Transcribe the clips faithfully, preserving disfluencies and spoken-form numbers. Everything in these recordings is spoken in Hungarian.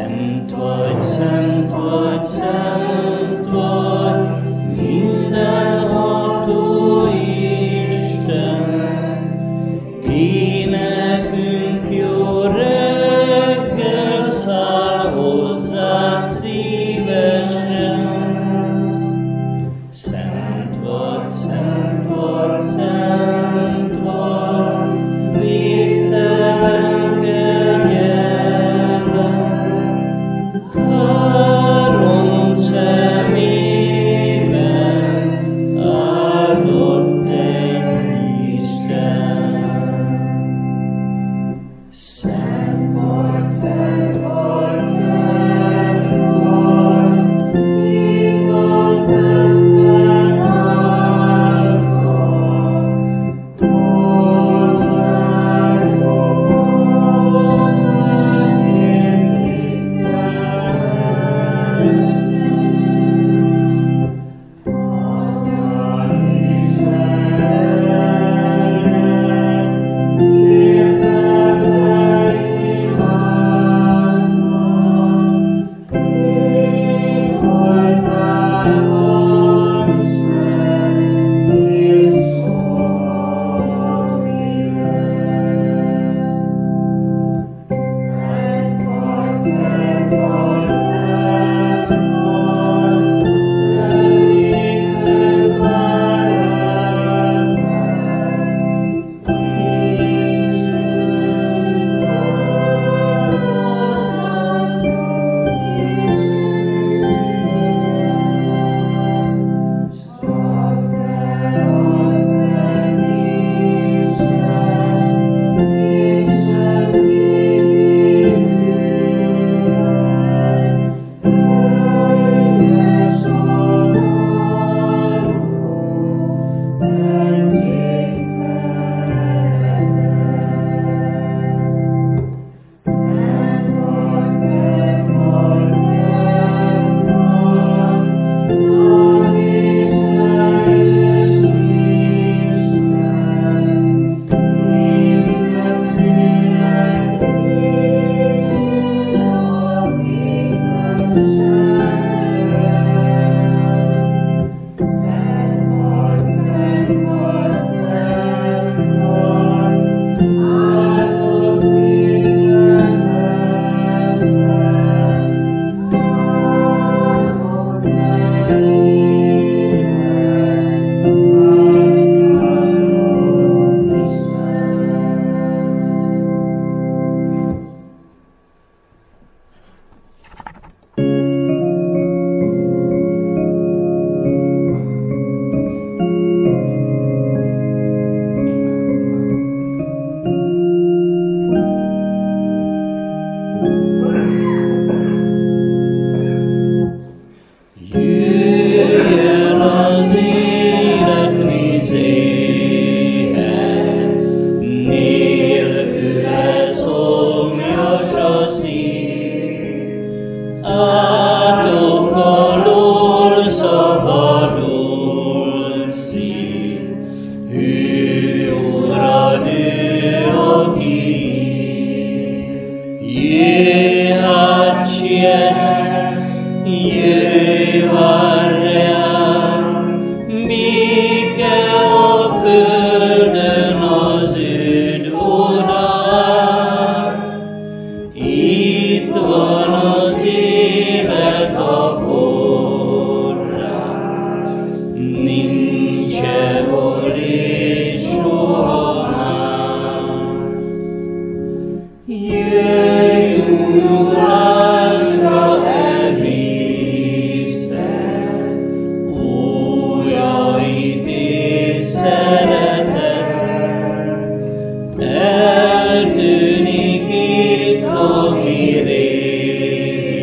Eltűnik itt a mi régi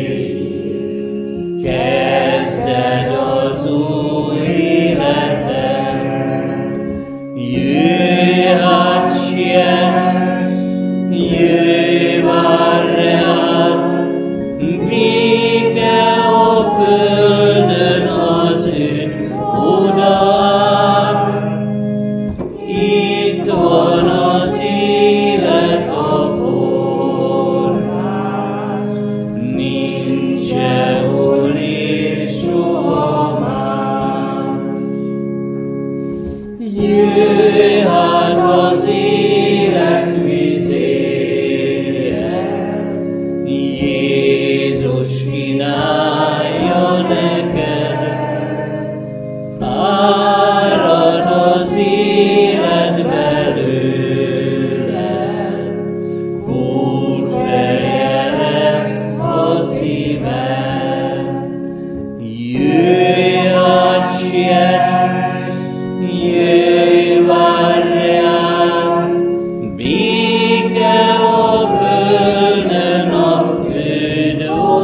szívem, jöjj a siess, jöjj várj rám, béke a földön a főd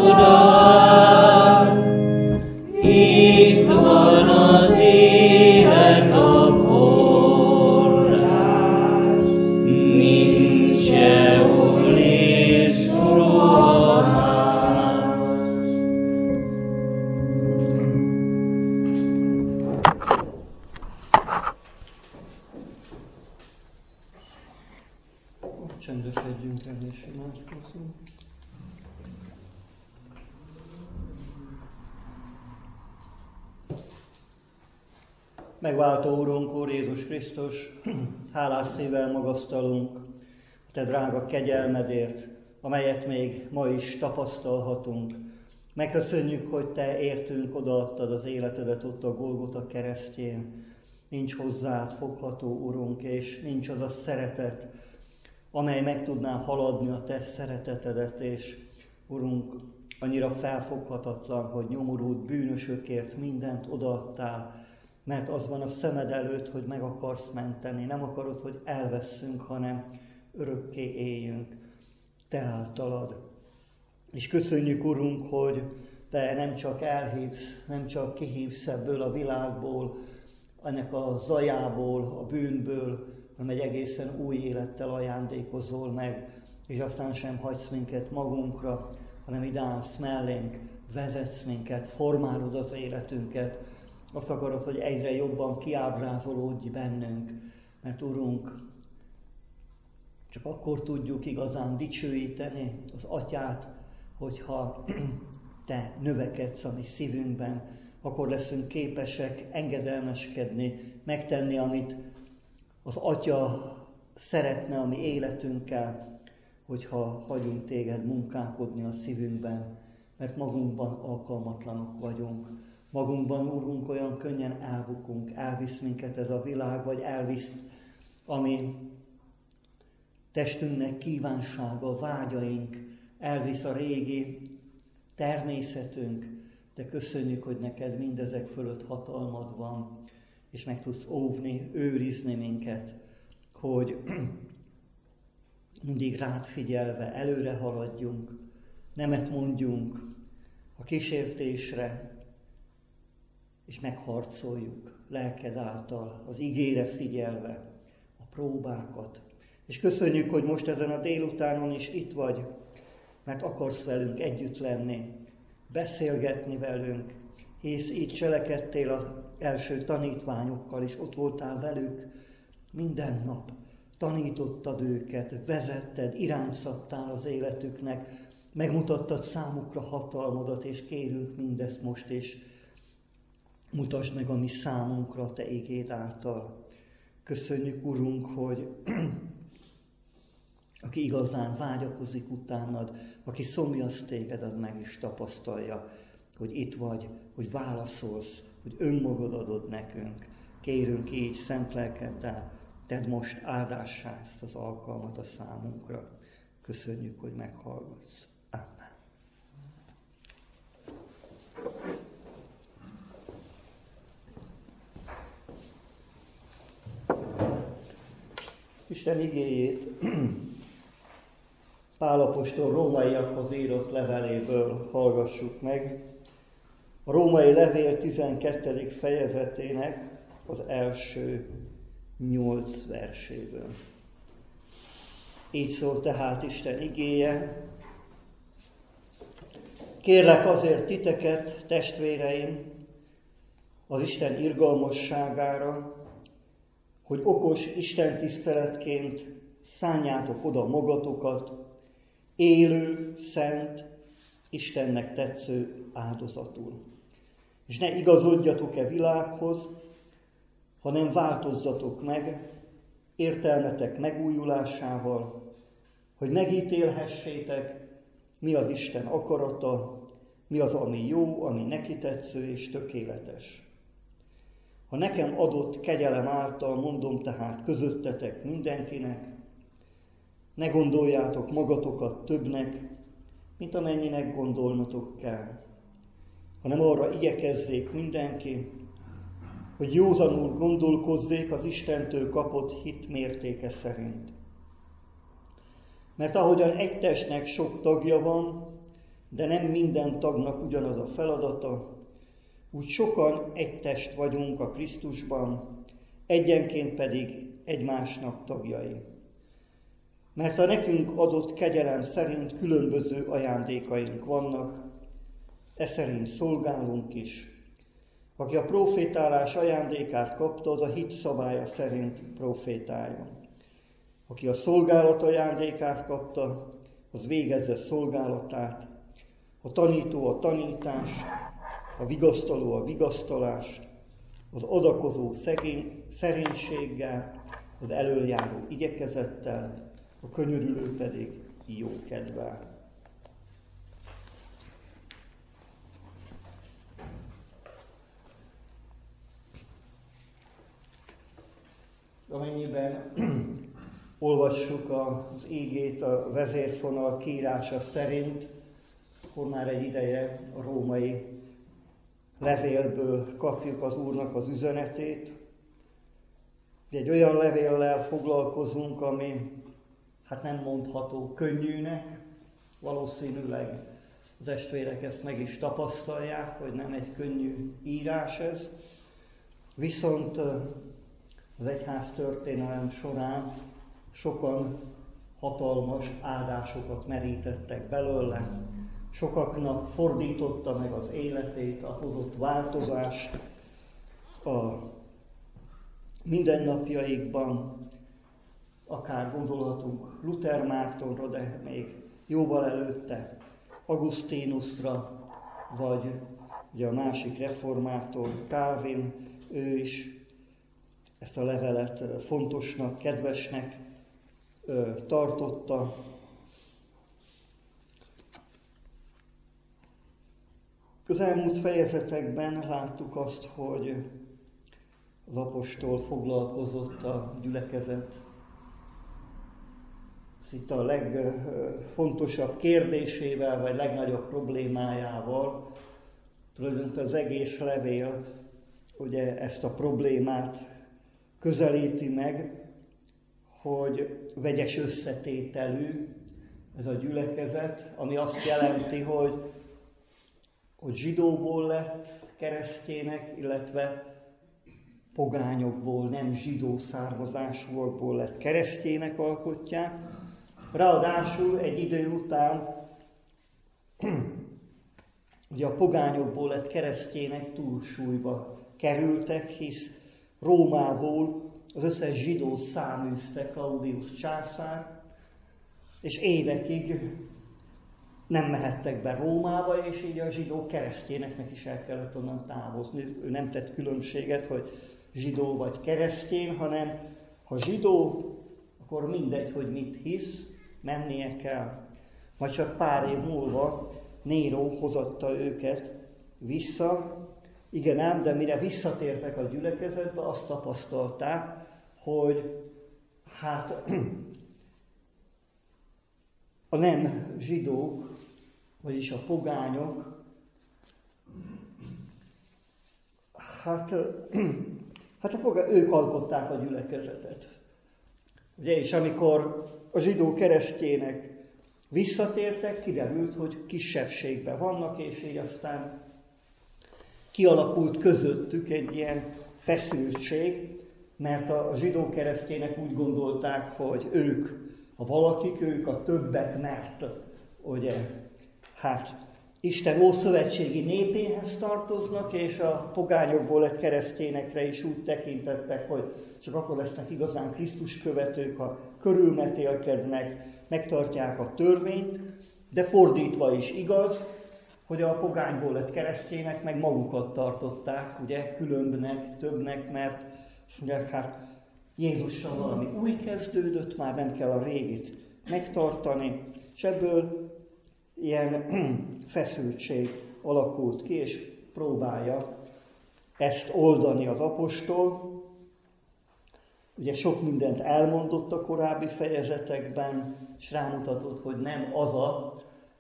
oda, itt van az élet a forrás, nincs sehol és soha más. Csendesedjünk el és imádkozzunk. Megváltó Urunk, Úr Jézus Krisztus, hálás szívvel magasztalunk a Te drága kegyelmedért, amelyet még ma is tapasztalhatunk. Megköszönjük, hogy Te értünk odaadtad az életedet ott a Golgota keresztjén. Nincs hozzád fogható, Urunk, és nincs az a szeretet, amely meg tudná haladni a Te szeretetedet, és Urunk, annyira felfoghatatlan, hogy nyomorult bűnösökért mindent odaadtál, mert az van a szemed előtt, hogy meg akarsz menteni. Nem akarod, hogy elveszünk, hanem örökké éljünk Te általad. És köszönjük, Urunk, hogy Te nem csak elhívsz, nem csak kihívsz ebből a világból, ennek a zajából, a bűnből, hanem egy egészen új élettel ajándékozol meg, és aztán sem hagysz minket magunkra, hanem ideálsz mellénk, vezetsz minket, formálod az életünket. Azt akarod, hogy egyre jobban kiábrázolódj bennünk, mert Urunk, csak akkor tudjuk igazán dicsőíteni az Atyát, hogyha Te növekedsz a mi szívünkben, akkor leszünk képesek engedelmeskedni, megtenni, amit az Atya szeretne a mi életünkkel, hogyha hagyunk Téged munkálkodni a szívünkben, mert magunkban alkalmatlanok vagyunk. Magunkban, Urunk, olyan könnyen elbukunk, elvisz minket ez a világ, vagy elvisz, ami testünknek kívánsága, vágyaink, elvisz a régi természetünk, de köszönjük, hogy neked mindezek fölött hatalmad van, és meg tudsz óvni, őrizni minket, hogy mindig rád figyelve előre haladjunk, nemet mondjunk a kísértésre, és megharcoljuk lelked által, az igére figyelve a próbákat. És köszönjük, hogy most ezen a délutánon is itt vagy, mert akarsz velünk együtt lenni, beszélgetni velünk, hisz így cselekedtél az első tanítványokkal, és ott voltál velük minden nap. Tanítottad őket, vezetted, irányt szabtál az életüknek, megmutattad számukra hatalmadat, és kérünk mindezt most is. Mutasd meg a mi számunkra Te igéd által. Köszönjük, Urunk, hogy aki igazán vágyakozik utánad, aki szomjaz Téged, az meg is tapasztalja, hogy itt vagy, hogy válaszolsz, hogy önmagad adod nekünk. Kérünk így, szent lelkeddel, tedd most áldássá ezt az alkalmat a számunkra. Köszönjük, hogy meghallgatsz. Amen. Isten igéjét Pál apostol rómaiakhoz írott leveléből hallgassuk meg. A római levél tizenkettedik fejezetének az első nyolc verséből. Így szól tehát Isten igéje. Kérlek azért titeket, testvéreim, az Isten irgalmasságára, hogy okos istentiszteletként szánjátok oda magatokat, élő, szent, Istennek tetsző áldozatul. És ne igazodjatok-e világhoz, hanem változzatok meg értelmetek megújulásával, hogy megítélhessétek, mi az Isten akarata, mi az, ami jó, ami neki tetsző és tökéletes. Ha nekem adott kegyelem által mondom tehát közöttetek mindenkinek, ne gondoljátok magatokat többnek, mint amennyinek gondolnotok kell, hanem arra igyekezzék mindenki, hogy józanul gondolkozzék az Istentől kapott hit mértéke szerint. Mert ahogyan egy testnek sok tagja van, de nem minden tagnak ugyanaz a feladata, úgy sokan egy test vagyunk a Krisztusban, egyenként pedig egymásnak tagjai. Mert a nekünk adott kegyelem szerint különböző ajándékaink vannak, e szerint szolgálunk is. Aki a profétálás ajándékát kapta, az a hit szabálya szerint profétáljon. Aki a szolgálat ajándékát kapta, az végezze szolgálatát. A tanító a tanítást, a vigasztaló a vigasztalást, az adakozó szegény, szerénységgel, az elöljáró igyekezettel, a könyörülő pedig jókedvel. Amennyiben olvassuk az ígét a vezérfonal kiírása szerint, akkor már egy ideje a római levélből kapjuk az Úrnak az üzenetét. Egy olyan levéllel foglalkozunk, ami hát nem mondható könnyűnek, valószínűleg az testvérek ezt meg is tapasztalják, hogy nem egy könnyű írás ez, viszont az egyház történelem során sokan hatalmas áldásokat merítettek belőle, sokaknak fordította meg az életét, a hozott változást a mindennapjaikban, akár gondolhatunk Luther Mártonra, de még jóval előtte Augustinusra, vagy ugye a másik reformátor, Calvin, ő is ezt a levelet fontosnak, kedvesnek ö, tartotta. Az elmúlt fejezetekben láttuk azt, hogy az apostol foglalkozott a gyülekezet itt a legfontosabb kérdésével, vagy legnagyobb problémájával. Tulajdonképpen az egész levél ugye ezt a problémát közelíti meg, hogy vegyes összetételű ez a gyülekezet, ami azt jelenti, hogy, hogy zsidóból lett keresztjének, illetve pogányokból, nem zsidó származásúakból lett keresztjének alkotják. Ráadásul egy idő után ugye a pogányokból lett keresztjének túlsúlyba kerültek, hisz Rómából az összes zsidót száműzte Claudius császár, és évekig nem mehettek be Rómába, és így a zsidó keresztjéneknek is el kellett onnan távozni. Ő nem tett különbséget, hogy zsidó vagy keresztjén, hanem ha zsidó, akkor mindegy, hogy mit hisz, mennie kell. Majd csak pár év múlva Néró hozatta őket vissza. Igen ám, de mire visszatértek a gyülekezetbe, azt tapasztalták, hogy hát a nem zsidók, vagyis a pogányok, hát, hát a pogány, ők alkották a gyülekezetet. Ugye, és amikor a zsidó keresztjének visszatértek, kiderült, hogy kisebbségben vannak, és így aztán kialakult közöttük egy ilyen feszültség, mert a zsidó keresztjének úgy gondolták, hogy ők a valakik, ők a többek, mert ugye, hát Isten ószövetségi népéhez tartoznak, és a pogányokból lett keresztjénekre is úgy tekintettek, hogy csak akkor lesznek igazán Krisztus követők, ha körülmetélkednek, megtartják a törvényt, de fordítva is igaz, hogy a pogányból lett keresztjének meg magukat tartották, ugye, különbnek, többnek, mert mondják, hát Jézussal valami új kezdődött, már nem kell a régit megtartani, és ebből ilyen feszültség alakult ki, és próbálja ezt oldani az apostol. Ugye sok mindent elmondott a korábbi fejezetekben, és rámutatott, hogy nem az a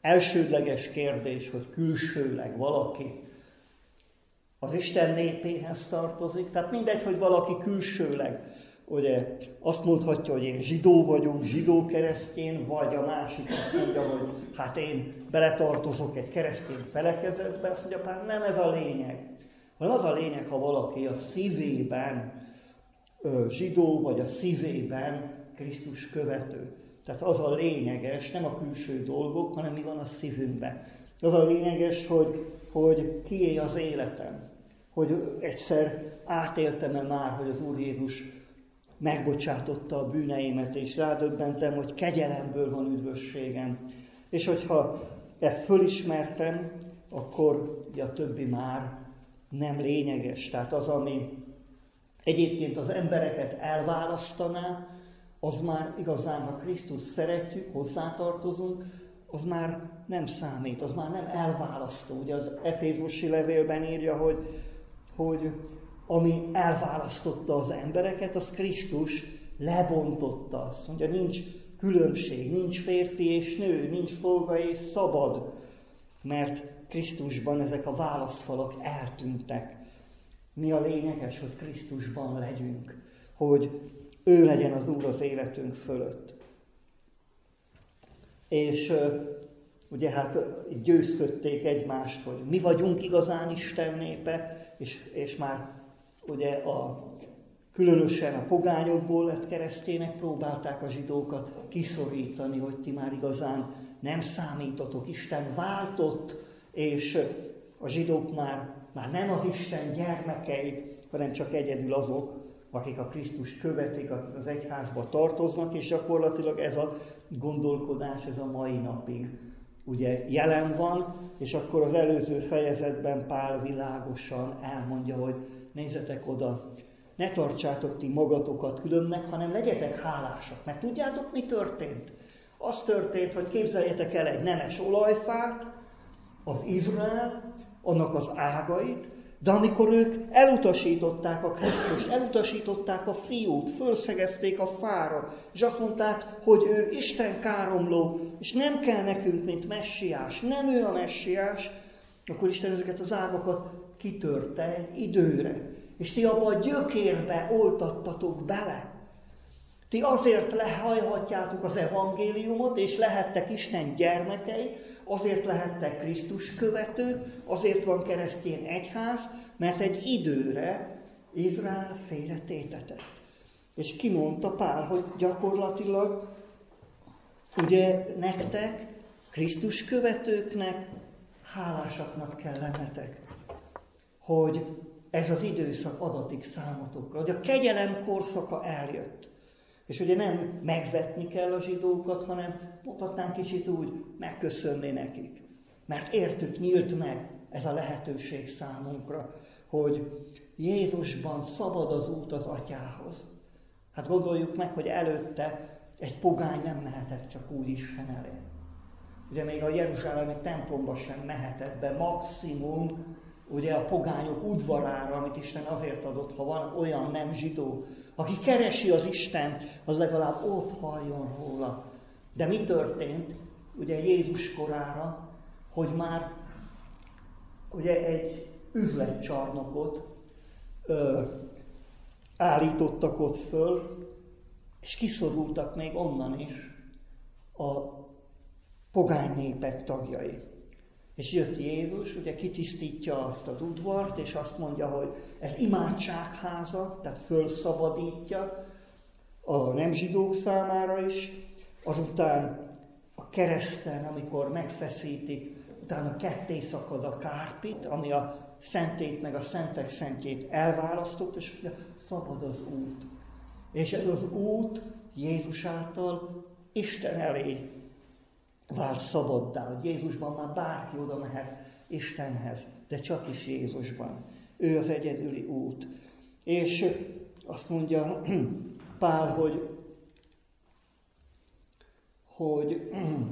elsődleges kérdés, hogy külsőleg valaki az Isten népéhez tartozik. Tehát mindegy, hogy valaki külsőleg ugye azt mondhatja, hogy én zsidó vagyok, zsidó-keresztény, vagy a másik azt mondja, hogy hát én beletartozok egy keresztény felekezetbe, azt mondja, hát nem ez a lényeg. Hanem az a lényeg, ha valaki a szívében ö, zsidó, vagy a szívében Krisztus követő. Tehát az a lényeges, nem a külső dolgok, hanem mi van a szívünkben. Az a lényeges, hogy, hogy kié az életem. Hogy egyszer átéltem-e már, hogy az Úr Jézus megbocsátotta a bűneimet, és rádöbbentem, hogy kegyelemből van üdvösségem. És hogyha ezt fölismertem, akkor a többi már nem lényeges. Tehát az, ami egyébként az embereket elválasztaná, az már igazán, ha Krisztus szeretjük, hozzátartozunk, az már nem számít, az már nem elválasztó. Ugye az Efézusi levélben írja, hogy, hogy ami elválasztotta az embereket, az Krisztus lebontotta. Azt mondja, nincs különbség, nincs férfi és nő, nincs szolga és szabad, mert Krisztusban ezek a válaszfalak eltűntek. Mi a lényeges, hogy Krisztusban legyünk, hogy ő legyen az Úr az életünk fölött. És ugye hát győzködték egymást, hogy mi vagyunk igazán Isten népe, és, és már ugye a, különösen a pogányokból lett keresztények, próbálták a zsidókat kiszorítani, hogy ti már igazán nem számítotok, Isten váltott, és a zsidók már, már nem az Isten gyermekei, hanem csak egyedül azok, akik a Krisztust követik, akik az egyházba tartoznak, és gyakorlatilag ez a gondolkodás, ez a mai napig ugye jelen van, és akkor az előző fejezetben Pál világosan elmondja, hogy nézzetek oda, ne tartsátok ti magatokat különnek, hanem legyetek hálásak. Mert tudjátok, mi történt? Az történt, hogy képzeljetek el egy nemes olajfát, az Izrael, annak az ágait, de amikor ők elutasították a Krisztust, elutasították a fiút, fölszegezték a fára, és azt mondták, hogy ő Isten káromló, és nem kell nekünk, mint messiás, nem ő a messiás, akkor Isten ezeket az ágakat kitörte egy időre. És ti abba a gyökérbe oltattatok bele. Ti azért lehajhatjátok az evangéliumot, és lehettek Isten gyermekei, azért lehettek Krisztus követők, azért van keresztény egyház, mert egy időre Izrael félretétetett. És kimondta Pál, hogy gyakorlatilag ugye nektek, Krisztus követőknek hálásaknak kell lennetek, hogy ez az időszak adatik számotokra, hogy a kegyelem korszaka eljött. És ugye nem megvetni kell a zsidókat, hanem mondhatnánk kicsit úgy megköszönni nekik. Mert értük nyílt meg ez a lehetőség számunkra, hogy Jézusban szabad az út az Atyához. Hát gondoljuk meg, hogy előtte egy pogány nem mehetett csak úgy Isten elé. Ugye még a jeruzsálemi templomba sem mehetett be, maximum ugye a pogányok udvarára, amit Isten azért adott, ha van olyan nem zsidó, aki keresi az Istent, az legalább ott halljon róla. De mi történt ugye Jézus korára, hogy már ugye egy üzletcsarnokot ö, állítottak ott föl, és kiszorultak még onnan is a pogány népek tagjai. És jött Jézus, ugye kitisztítja azt az udvart, és azt mondja, hogy ez imádságháza, tehát fölszabadítja a nem zsidók számára is. Azután a kereszten, amikor megfeszítik, utána ketté szakad a kárpit, ami a szentét meg a szentek szentjét elválasztott, és ugye szabad az út. És ez az út Jézus által Isten elé vált szabaddá, hogy Jézusban már bárki oda mehet Istenhez, de csak is Jézusban. Ő az egyedüli út. És azt mondja Pál, hogy, hogy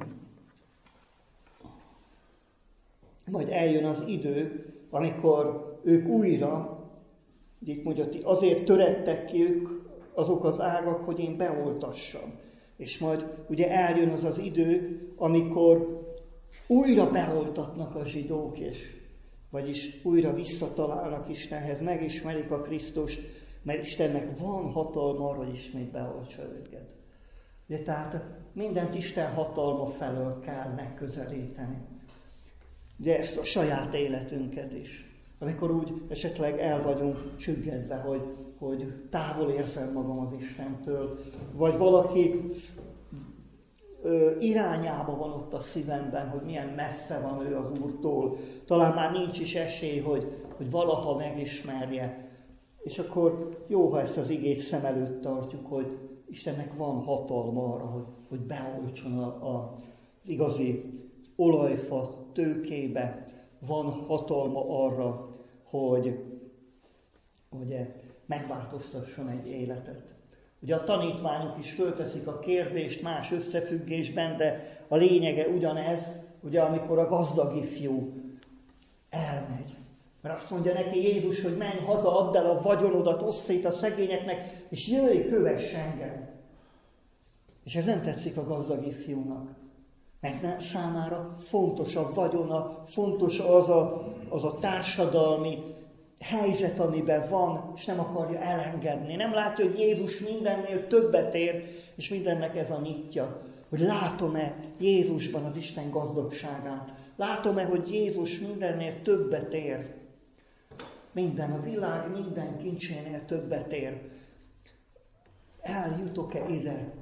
majd eljön az idő, amikor ők újra, itt mondja, azért törettek ki ők azok az ágak, hogy én beoltassam. És majd ugye eljön az az idő, amikor újra beoltatnak a zsidók, és vagyis újra visszatalálnak Istenhez, megismerik a Krisztust, mert Istennek van hatalma arra, hogy ismét beoltsa őket. Ugye, tehát mindent Isten hatalma felől kell megközelíteni. De ezt a saját életünket is. Amikor úgy esetleg el vagyunk csüggedve, hogy, hogy távol érzem magam az Istentől, vagy valaki ö, irányába van ott a szívemben, hogy milyen messze van ő az Úrtól, talán már nincs is esély, hogy, hogy valaha megismerje. És akkor jó, ha ezt az igét szem előtt tartjuk, hogy Istennek van hatalma arra, hogy, hogy beoltson a, a, az igazi olajfa tőkébe, van hatalma arra, hogy ugye, megváltoztasson egy életet. Ugye a tanítványok is fölteszik a kérdést más összefüggésben, de a lényege ugyanez, ugye amikor a gazdag ifjú elmegy. Mert azt mondja neki Jézus, hogy menj haza, add el a vagyonodat, osszd szét a szegényeknek, és jöjj, kövess engem. És ez nem tetszik a gazdag ifjúnak. Mert nem, számára fontos a vagyona, fontos az a, az a társadalmi helyzet, amiben van, és nem akarja elengedni. Nem látja, hogy Jézus mindennél többet ér, és mindennek ez a nyitja. Hogy látom-e Jézusban az Isten gazdagságát? Látom-e, hogy Jézus mindennél többet ér? Minden, a világ minden kincsénél többet ér. Eljutok-e ide?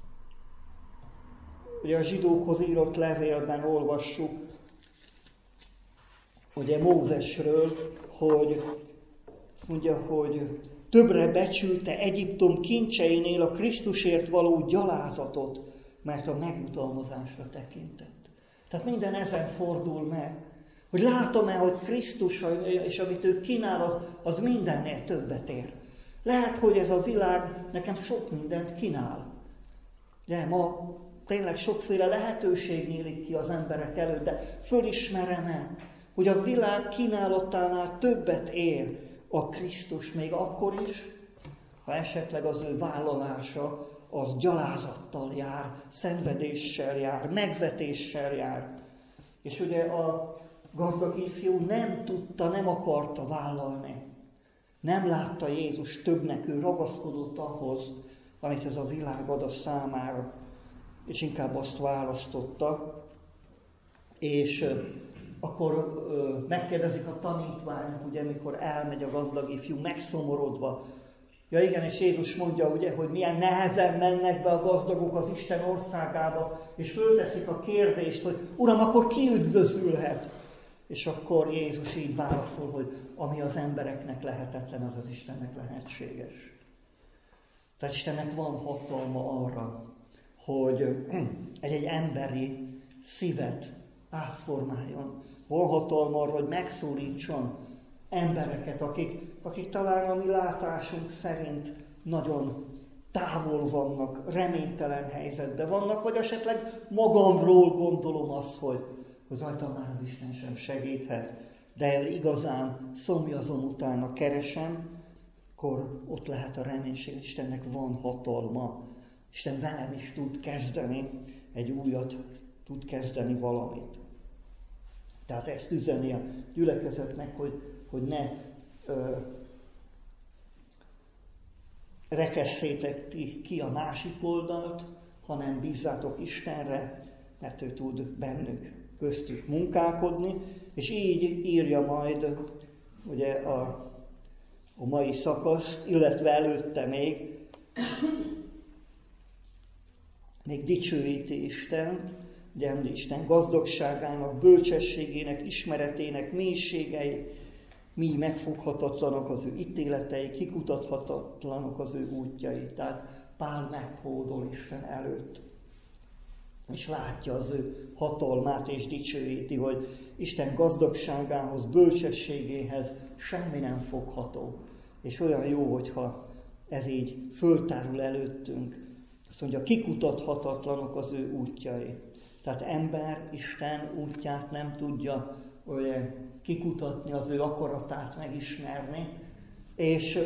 Ugye a zsidókhoz írott levélben olvassuk, ugye Mózesről, hogy azt mondja, hogy többre becsülte Egyiptom kincseinél a Krisztusért való gyalázatot, mert a megjutalmazásra tekintett. Tehát minden ezen fordul meg, hogy látom-e, hogy Krisztus és amit ő kínál, az, az mindennél többet ér. Lehet, hogy ez a világ nekem sok mindent kínál. De ma tényleg sokféle lehetőség nyílik ki az emberek előtt, de fölismerem-e, hogy a világ kínálatánál többet ér a Krisztus még akkor is, ha esetleg az ő vállalása az gyalázattal jár, szenvedéssel jár, megvetéssel jár. És ugye a gazdag ifjú nem tudta, nem akarta vállalni. Nem látta Jézus többnek, ő ragaszkodott ahhoz, amit ez a világ ad a számára, és inkább azt választotta. És akkor megkérdezik a tanítványok, ugye, mikor elmegy a gazdag ifjú, megszomorodva. Ja igen, és Jézus mondja, ugye, hogy milyen nehezen mennek be a gazdagok az Isten országába, és fölteszik a kérdést, hogy Uram, akkor ki üdvözülhet? És akkor Jézus így válaszol, hogy ami az embereknek lehetetlen, az az Istennek lehetséges. Tehát Istennek van hatalma arra, hogy egy-egy emberi szívet átformáljon. Van hatalma arra, hogy megszólítson embereket, akik, akik talán a mi látásunk szerint nagyon távol vannak, reménytelen helyzetben vannak, vagy esetleg magamról gondolom azt, hogy, hogy rajta már az Isten sem segíthet, de igazán szomjazom utána, keresem, akkor ott lehet a reménység, hogy Istennek van hatalma. Isten velem is tud kezdeni, egy újat tud kezdeni valamit. Tehát ezt üzeni a gyülekezetnek, hogy, hogy ne ö, rekesszétek ki a másik oldalt, hanem bízzátok Istenre, mert ő tud bennük, köztük munkálkodni, és így írja majd ugye a, a mai szakaszt, illetve előtte még, még dicsőíti Istent, ugye Isten gazdagságának, bölcsességének, ismeretének mélységei, mi megfoghatatlanok az ő ítéletei, kikutathatatlanok az ő útjai. Tehát Pál meghódol Isten előtt, és látja az ő hatalmát, és dicsőíti, hogy Isten gazdagságához, bölcsességéhez semmi nem fogható. És olyan jó, hogyha ez így föltárul előttünk. Azt mondja, kikutathatatlanok az ő útjai. Tehát ember Isten útját nem tudja olyan kikutatni, az ő akaratát megismerni, és,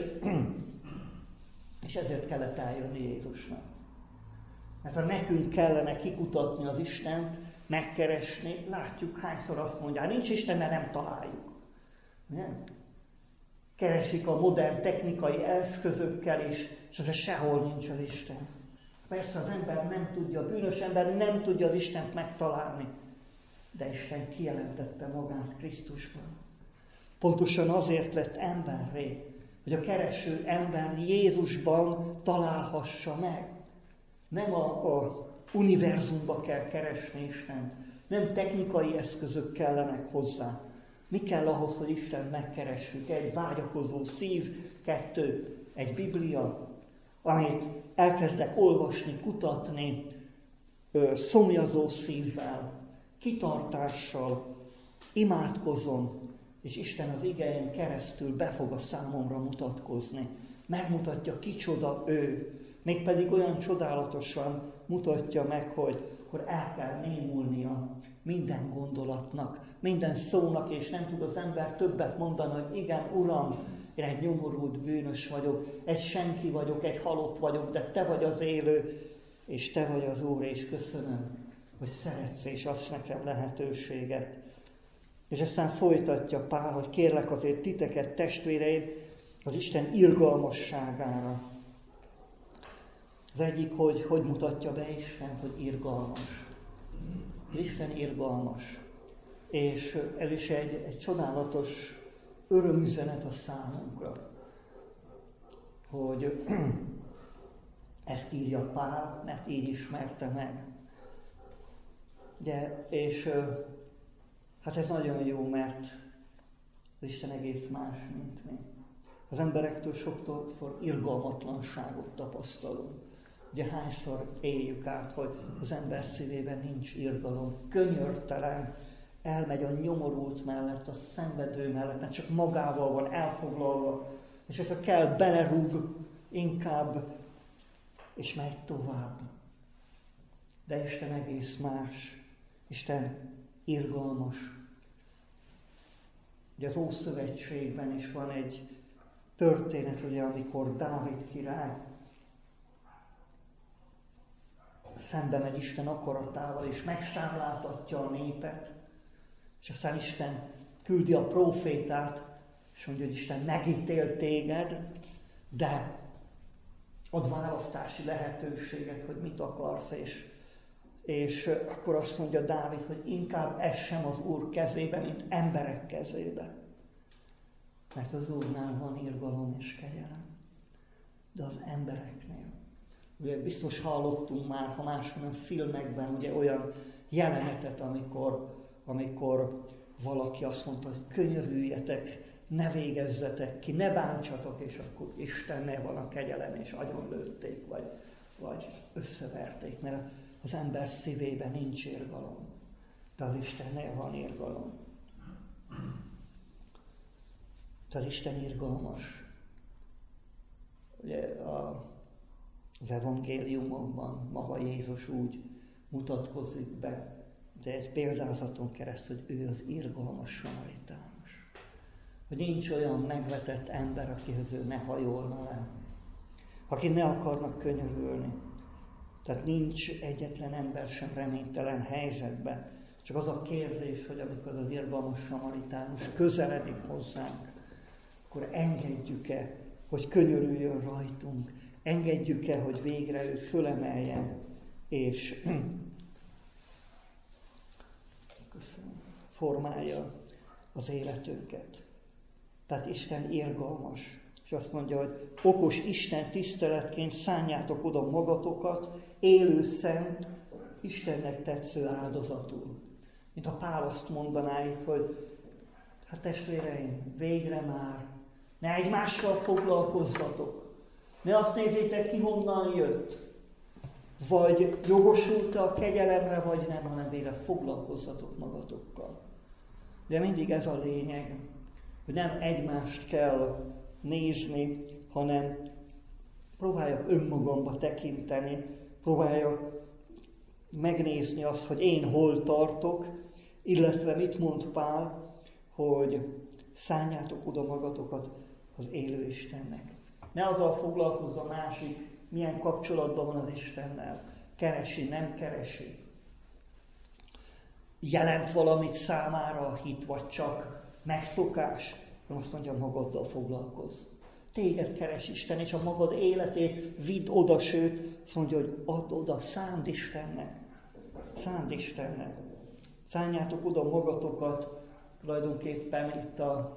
és ezért kellett eljönni Jézusnak. Mert ha nekünk kellene kikutatni az Istent, megkeresni, látjuk hányszor azt mondják, nincs Isten, mert nem találjuk. Nem? Keresik a modern technikai eszközökkel is, és az sehol nincs az Isten. Persze az ember nem tudja, a bűnös ember nem tudja az Istent megtalálni, de Isten kijelentette magát Krisztusban. Pontosan azért lett emberré, hogy a kereső ember Jézusban találhassa meg. Nem a, a univerzumba kell keresni Istent, nem technikai eszközök kellenek hozzá. Mi kell ahhoz, hogy Istent megkeressük? Egy vágyakozó szív, kettő, egy Biblia, amit elkezdek olvasni, kutatni, szomjazó szívvel, kitartással, imádkozom, és Isten az igején keresztül be fog a számomra mutatkozni. Megmutatja, kicsoda ő, mégpedig olyan csodálatosan mutatja meg, hogy akkor el kell némulnia minden gondolatnak, minden szónak, és nem tud az ember többet mondani, hogy igen, Uram, én egy nyomorult bűnös vagyok, egy senki vagyok, egy halott vagyok, de Te vagy az élő, és Te vagy az Úr, és köszönöm, hogy szeretsz, és adsz nekem lehetőséget. És aztán folytatja Pál, hogy kérlek azért titeket, testvéreim, az Isten irgalmasságára. Az egyik, hogy hogy mutatja be Istent, hogy irgalmas. Isten irgalmas. És ez is egy, egy csodálatos örömüzenet a számunkra, hogy ezt írja Pál, mert így ismerte meg. De, és hát ez nagyon jó, mert az Isten egész más, mint mi. Az emberektől sokszor irgalmatlanságot tapasztalunk. Ugye hányszor éljük át, hogy az ember szívében nincs irgalom, könyörtelen, elmegy a nyomorult mellett, a szenvedő mellett, mert csak magával van elfoglalva, és hogyha kell, belerúg inkább, és megy tovább. De Isten egész más. Isten irgalmas. Ugye az Ószövetségben is van egy történet, ugye, amikor Dávid király szembe megy Isten akaratával, és megszámláltatja a népet, és aztán Isten küldi a prófétát, és mondja, hogy Isten megítél téged, de ad választási lehetőséget, hogy mit akarsz, és, és akkor azt mondja Dávid, hogy inkább essem az Úr kezébe, mint emberek kezébe. Mert az Úrnál van irgalom és kegyelem, de az embereknél. Ugye biztos hallottunk már, ha máshol a filmekben, ugye olyan jelenetet, amikor, amikor valaki azt mondta, hogy könyörüljetek, ne végezzetek ki, ne bántsatok, és akkor Istennél van a kegyelem, és agyonlőtték, vagy, vagy összeverték, mert az ember szívében nincs irgalom, de az Istennél van irgalom. Az Isten irgalmas. Ugye a, az evangéliumokban maga Jézus úgy mutatkozik be, de egy példázaton keresztül, hogy ő az irgalmas samaritános. Hogy nincs olyan megvetett ember, akihez ő ne hajolna le, aki ne akarnak könyörülni. Tehát nincs egyetlen ember sem reménytelen helyzetben. Csak az a kérdés, hogy amikor az irgalmas samaritánus közeledik hozzánk, akkor engedjük-e, hogy könyörüljön rajtunk, engedjük-e, hogy végre ő fölemeljen, és formálja az életünket. Tehát Isten irgalmas. És azt mondja, hogy okos Isten tiszteletként szánjátok oda magatokat, élő, szent, Istennek tetsző áldozatul. Mint a Pál azt mondaná itt, hogy hát testvéreim, végre már, ne egymással foglalkozzatok. Ne azt nézzétek ki, honnan jött. Vagy jogosult-e a kegyelemre, vagy nem, hanem végre foglalkozzatok magatokkal. De mindig ez a lényeg, hogy nem egymást kell nézni, hanem próbáljak önmagamba tekinteni, próbáljak megnézni azt, hogy én hol tartok, illetve mit mond Pál, hogy szánjátok oda magatokat az élő Istennek. Ne azzal foglalkozz a másik, milyen kapcsolatban van az Istennel. Keresi, nem keresi. jelent valamit számára a hit, vagy csak megszokás. Azt mondja, magaddal foglalkozz. Téged keres Isten, és a magad életét vidd oda, sőt, azt mondja, hogy add oda, szánd Istennek. Szánd Istennek. Szánjátok oda magatokat, tulajdonképpen itt, a,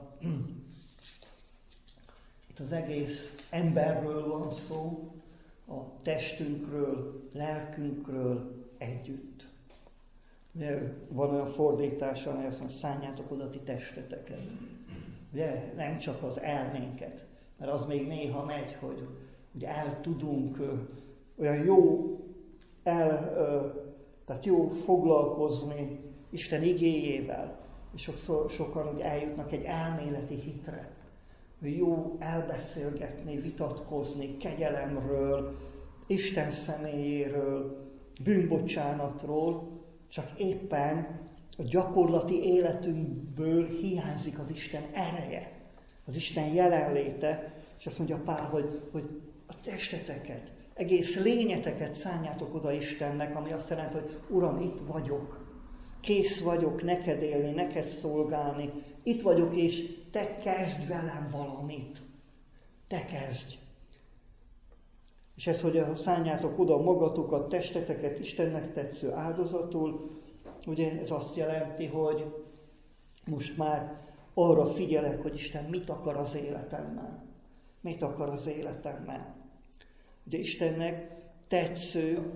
itt az egész emberről van szó, a testünkről, lelkünkről együtt. Ugye, van olyan fordítás, amely azt mondja, szánjátok oda ti testeteket. Ugye, nem csak az elménket, mert az még néha megy, hogy, hogy el tudunk ö, olyan jó, el, ö, tehát jó foglalkozni Isten igéjével, és sokszor, sokan úgy eljutnak egy elméleti hitre, hogy jó elbeszélgetni, vitatkozni kegyelemről, Isten személyéről, bűnbocsánatról, csak éppen a gyakorlati életünkből hiányzik az Isten ereje, az Isten jelenléte, és azt mondja Pál, hogy, hogy a testeteket, egész lényeteket szánjátok oda Istennek, ami azt jelenti, hogy Uram, itt vagyok, kész vagyok neked élni, neked szolgálni, itt vagyok, és te kezdj velem valamit. Te kezdj. És ez, hogy szánjátok oda magatokat, testeteket Istennek tetsző áldozatul, ugye ez azt jelenti, hogy most már arra figyelek, hogy Isten mit akar az életemmel. Mit akar az életemmel. Ugye Istennek tetsző,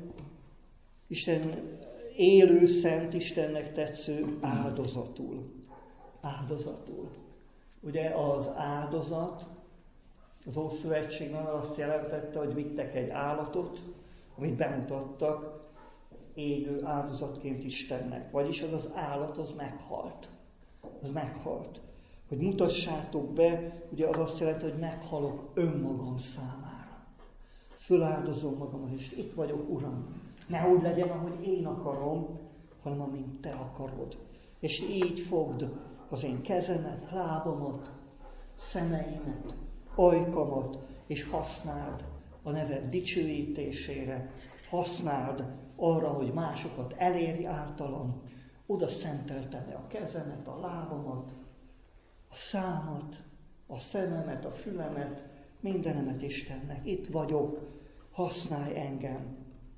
Isten élő, szent, Istennek tetsző áldozatul. Áldozatul. Ugye az áldozat, az Ószövetségben azt jelentette, hogy vittek egy állatot, amit bemutattak égő áldozatként Istennek. Vagyis az az állat, az meghalt. Az meghalt. Hogy mutassátok be, ugye az azt jelenti, hogy meghalok önmagam számára. Föláldozom magamat, és itt vagyok, Uram. Ne úgy legyen, ahogy én akarom, hanem amint te akarod. És így fogd az én kezemet, lábamat, szemeimet, ajkamat, és használd a neved dicsőítésére, használd arra, hogy másokat eléri általam. Oda szenteltem a kezemet, a lábamat, a számat, a szememet, a fülemet, mindenemet Istennek. Itt vagyok, használj engem.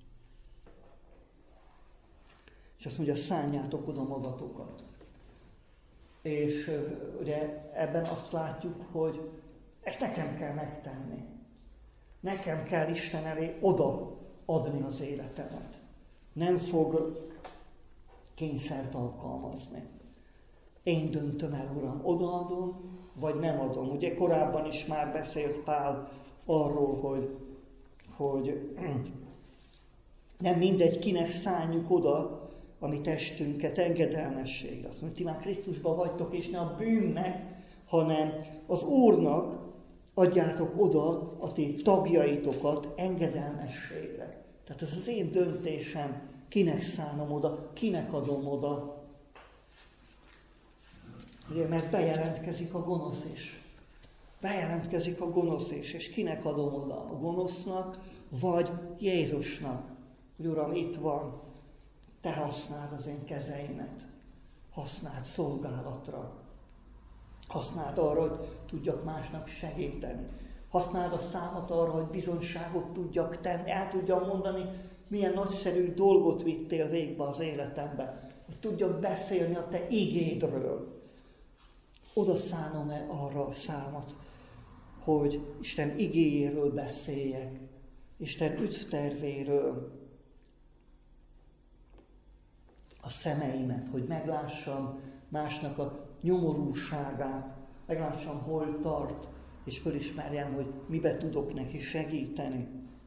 És azt mondja, szánjátok oda magatokat. És ugye ebben azt látjuk, hogy ezt nekem kell megtenni. Nekem kell Isten elé oda adni az életemet. Nem fog kényszert alkalmazni. Én döntöm el, Uram, odaadom, vagy nem adom. Ugye korábban is már beszélt Pál arról, hogy, hogy nem mindegy, kinek szánjuk oda a mi testünket engedelmességre. Azt mondja, ti már Krisztusban vagytok, és ne a bűnnek, hanem az Úrnak adjátok oda a ti tagjaitokat engedelmességre. Tehát ez az én döntésem, kinek szánom oda, kinek adom oda. Ugye, mert bejelentkezik a gonosz is. Bejelentkezik a gonosz is, és kinek adom oda? A gonosznak, vagy Jézusnak. Hogy Uram, itt van, te használd az én kezeimet. Használd szolgálatra. Használd arra, hogy tudjak másnak segíteni. Használd a számat arra, hogy bizonyságot tudjak tenni, el tudjam mondani, milyen nagyszerű dolgot vittél végbe az életembe. Hogy tudjak beszélni a te igédről. Oda szánom-e arra a számat, hogy Isten igéjéről beszéljek, Isten üdvtervéről, a szemeimet, hogy meglássam másnak a nyomorúságát, meglássam, hol tart, és fölismerjem, hogy mibe tudok neki segíteni.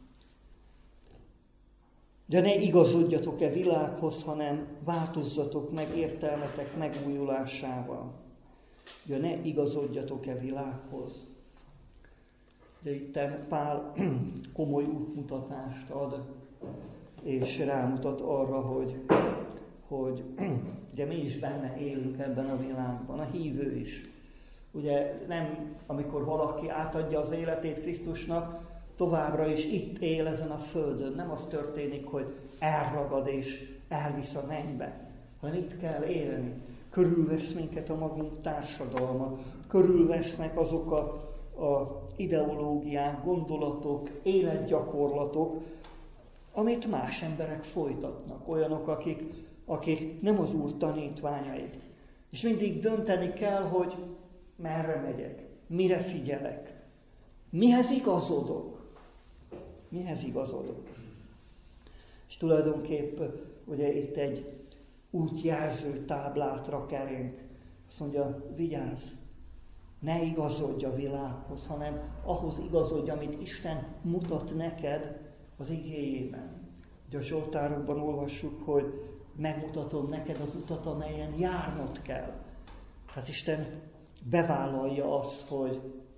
De ne igazodjatok-e világhoz, hanem változzatok meg értelmetek megújulásával. De ne igazodjatok-e világhoz. De itt Pál komoly útmutatást ad, és rámutat arra, hogy, hogy ugye mi is benne élünk ebben a világban, a hívő is. Ugye nem, amikor valaki átadja az életét Krisztusnak, továbbra is itt él ezen a földön. Nem az történik, hogy elragad és elvisz a mennybe, hanem itt kell élni. Körülvesz minket a magunk társadalma, körülvesznek azok a, a ideológiák, gondolatok, életgyakorlatok, amit más emberek folytatnak, olyanok, akik, akik nem az Úr tanítványai. És mindig dönteni kell, hogy merre megyek, mire figyelek, mihez igazodok, mihez igazodok. És tulajdonképp ugye itt egy útjelző táblát rak elénk. Azt mondja, vigyázz, ne igazodj a világhoz, hanem ahhoz igazodj, amit Isten mutat neked az igéjében. Ugye a Zsoltárokban olvassuk, hogy megmutatom neked az utat, amelyen járnod kell. Hát Isten bevállalja azt, hogy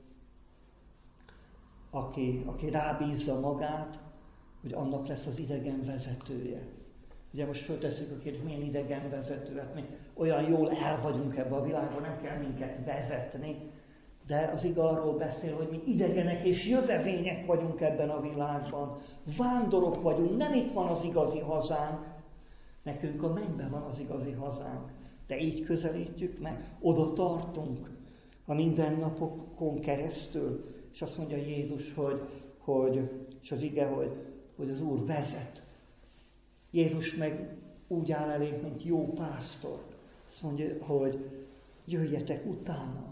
aki, aki rábízza magát, hogy annak lesz az idegen vezetője. Ugye most föltesszük a kérdést, milyen idegen vezető, hát mi olyan jól el vagyunk ebben a világban, nem kell minket vezetni, de az ige arról beszél, hogy mi idegenek és jövevények vagyunk ebben a világban, vándorok vagyunk, nem itt van az igazi hazánk, nekünk a mennyben van az igazi hazánk, de így közelítjük meg, oda tartunk a mindennapokon keresztül, és azt mondja Jézus, hogy, hogy és az ige, hogy, hogy az Úr vezet. Jézus meg úgy áll elénk, mint jó pásztor. Azt mondja, hogy jöjjetek utána,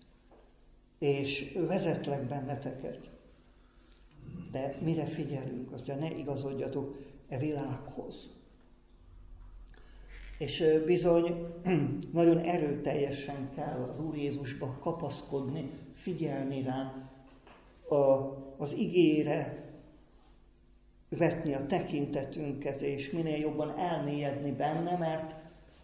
és vezetlek benneteket. De mire figyelünk? Azt mondja, ne igazodjatok e világhoz. És bizony nagyon erőteljesen kell az Úr Jézusba kapaszkodni, figyelni rá, a, az igére vetni a tekintetünket, és minél jobban elmélyedni benne, mert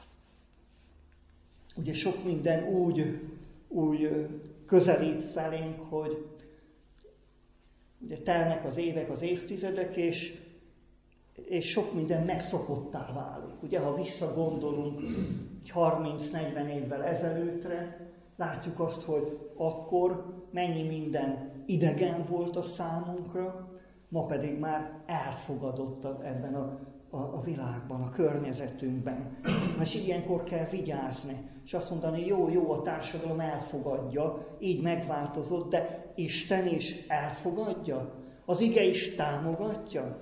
ugye sok minden úgy, úgy közelít felénk, hogy ugye telnek az évek, az évtizedek, és, és sok minden megszokottá válik. Ugye, ha visszagondolunk harminc-negyven évvel ezelőttre, látjuk azt, hogy akkor mennyi minden idegen volt a számunkra, ma pedig már elfogadottabb ebben a, a, a világban, a környezetünkben. És ilyenkor kell vigyázni, és azt mondani, jó, jó, a társadalom elfogadja, így megváltozott, de Isten is elfogadja, az ige is támogatja.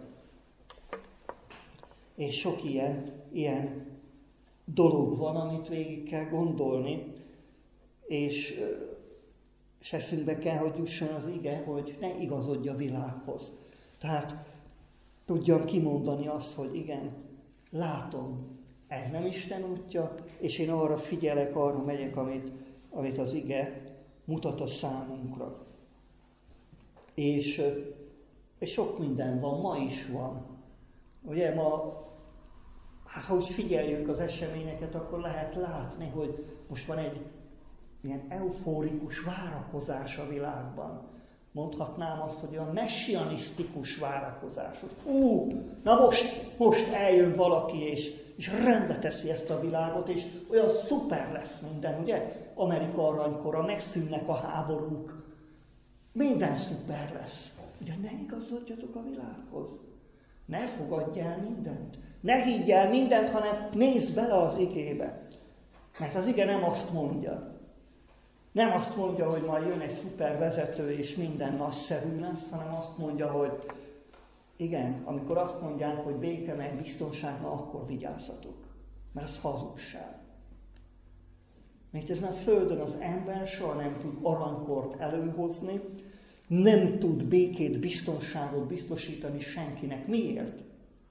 És sok ilyen, ilyen dolog van, amit végig kell gondolni, és, és eszünkbe kell, hogy jusson az ige, hogy ne igazodj a világhoz. Tehát tudjam kimondani azt, hogy igen, látom, ez nem Isten útja, és én arra figyelek, arra megyek, amit, amit az ige mutat a számunkra. És, és sok minden van, ma is van. Ugye ma, hát ha úgy figyeljük az eseményeket, akkor lehet látni, hogy most van egy ilyen eufórikus várakozás a világban. Mondhatnám azt, hogy a messianisztikus várakozás. Hogy hú, na most, most eljön valaki, és, és rendbe teszi ezt a világot, és olyan szuper lesz minden, ugye? Amerika aranykora, megszűnnek a háborúk, minden szuper lesz. Ugye ne igazodjatok a világhoz. Ne fogadj el mindent. Ne higgy el mindent, hanem nézz bele az igébe. Mert az ige nem azt mondja. Nem azt mondja, hogy majd jön egy szuper vezető, és minden nagyszerű lesz, hanem azt mondja, hogy igen, amikor azt mondják, hogy béke meg biztonság, na akkor vigyázzatok. Mert ez hazugság. Mert ezen a földön az ember soha nem tud aranykort előhozni, nem tud békét, biztonságot biztosítani senkinek. Miért?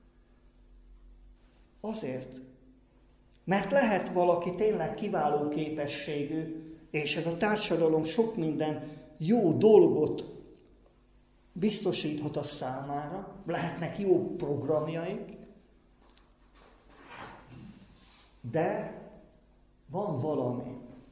Azért. Mert lehet valaki tényleg kiváló képességű, és ez a társadalom sok minden jó dolgot biztosíthat a számára, lehetnek jó programjaik, de van valami,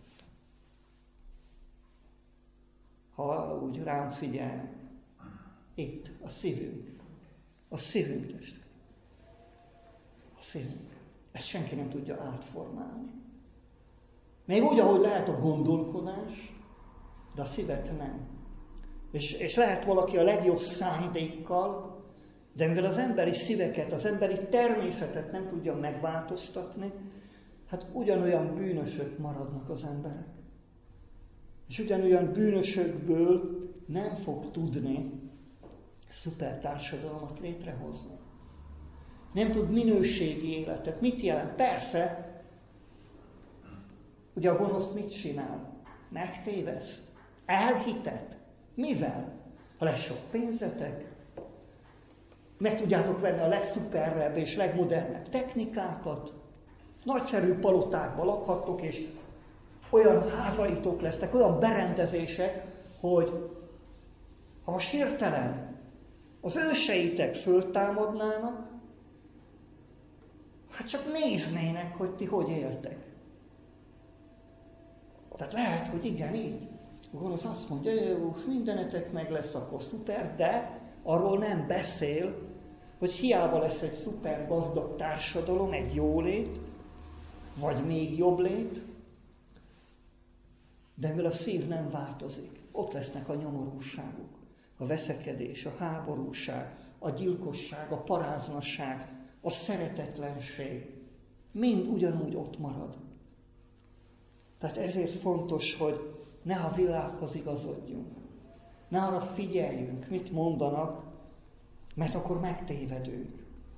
ha úgy rám figyelnek, itt a szívünk, a szívünk testvér, a szívünk. Ezt senki nem tudja átformálni. Még úgy, ahogy lehet a gondolkodás, de a szívet nem. És, és lehet valaki a legjobb szándékkal, de mivel az emberi szíveket, az emberi természetet nem tudja megváltoztatni, hát ugyanolyan bűnösök maradnak az emberek. És ugyanolyan bűnösökből nem fog tudni szuper társadalmat létrehozni. Nem tud minőségi életet. Mit jelent? Persze, ugye a gonosz mit csinál? Megtéveszt, elhitet. Mivel? Ha lesz sok pénzetek, meg tudjátok venni a legszuperrebb és legmodernebb technikákat, nagyszerű palotákba lakhattok, és olyan házaitok lesznek, olyan berendezések, hogy ha most hirtelen az őseitek föltámadnának, hát csak néznének, hogy ti hogy éltek. Tehát lehet, hogy igen, így. A gonosz azt mondja, hogy mindenetek meg lesz, akkor szuper, de arról nem beszél, hogy hiába lesz egy szuper gazdag társadalom, egy jólét, vagy még jobb lét, de mivel a szív nem változik, ott lesznek a nyomorúságok, a veszekedés, a háborúság, a gyilkosság, a paráznasság, a szeretetlenség, mind ugyanúgy ott marad. Tehát ezért fontos, hogy ne a világhoz igazodjunk, ne arra figyeljünk, mit mondanak, mert akkor megtévedünk.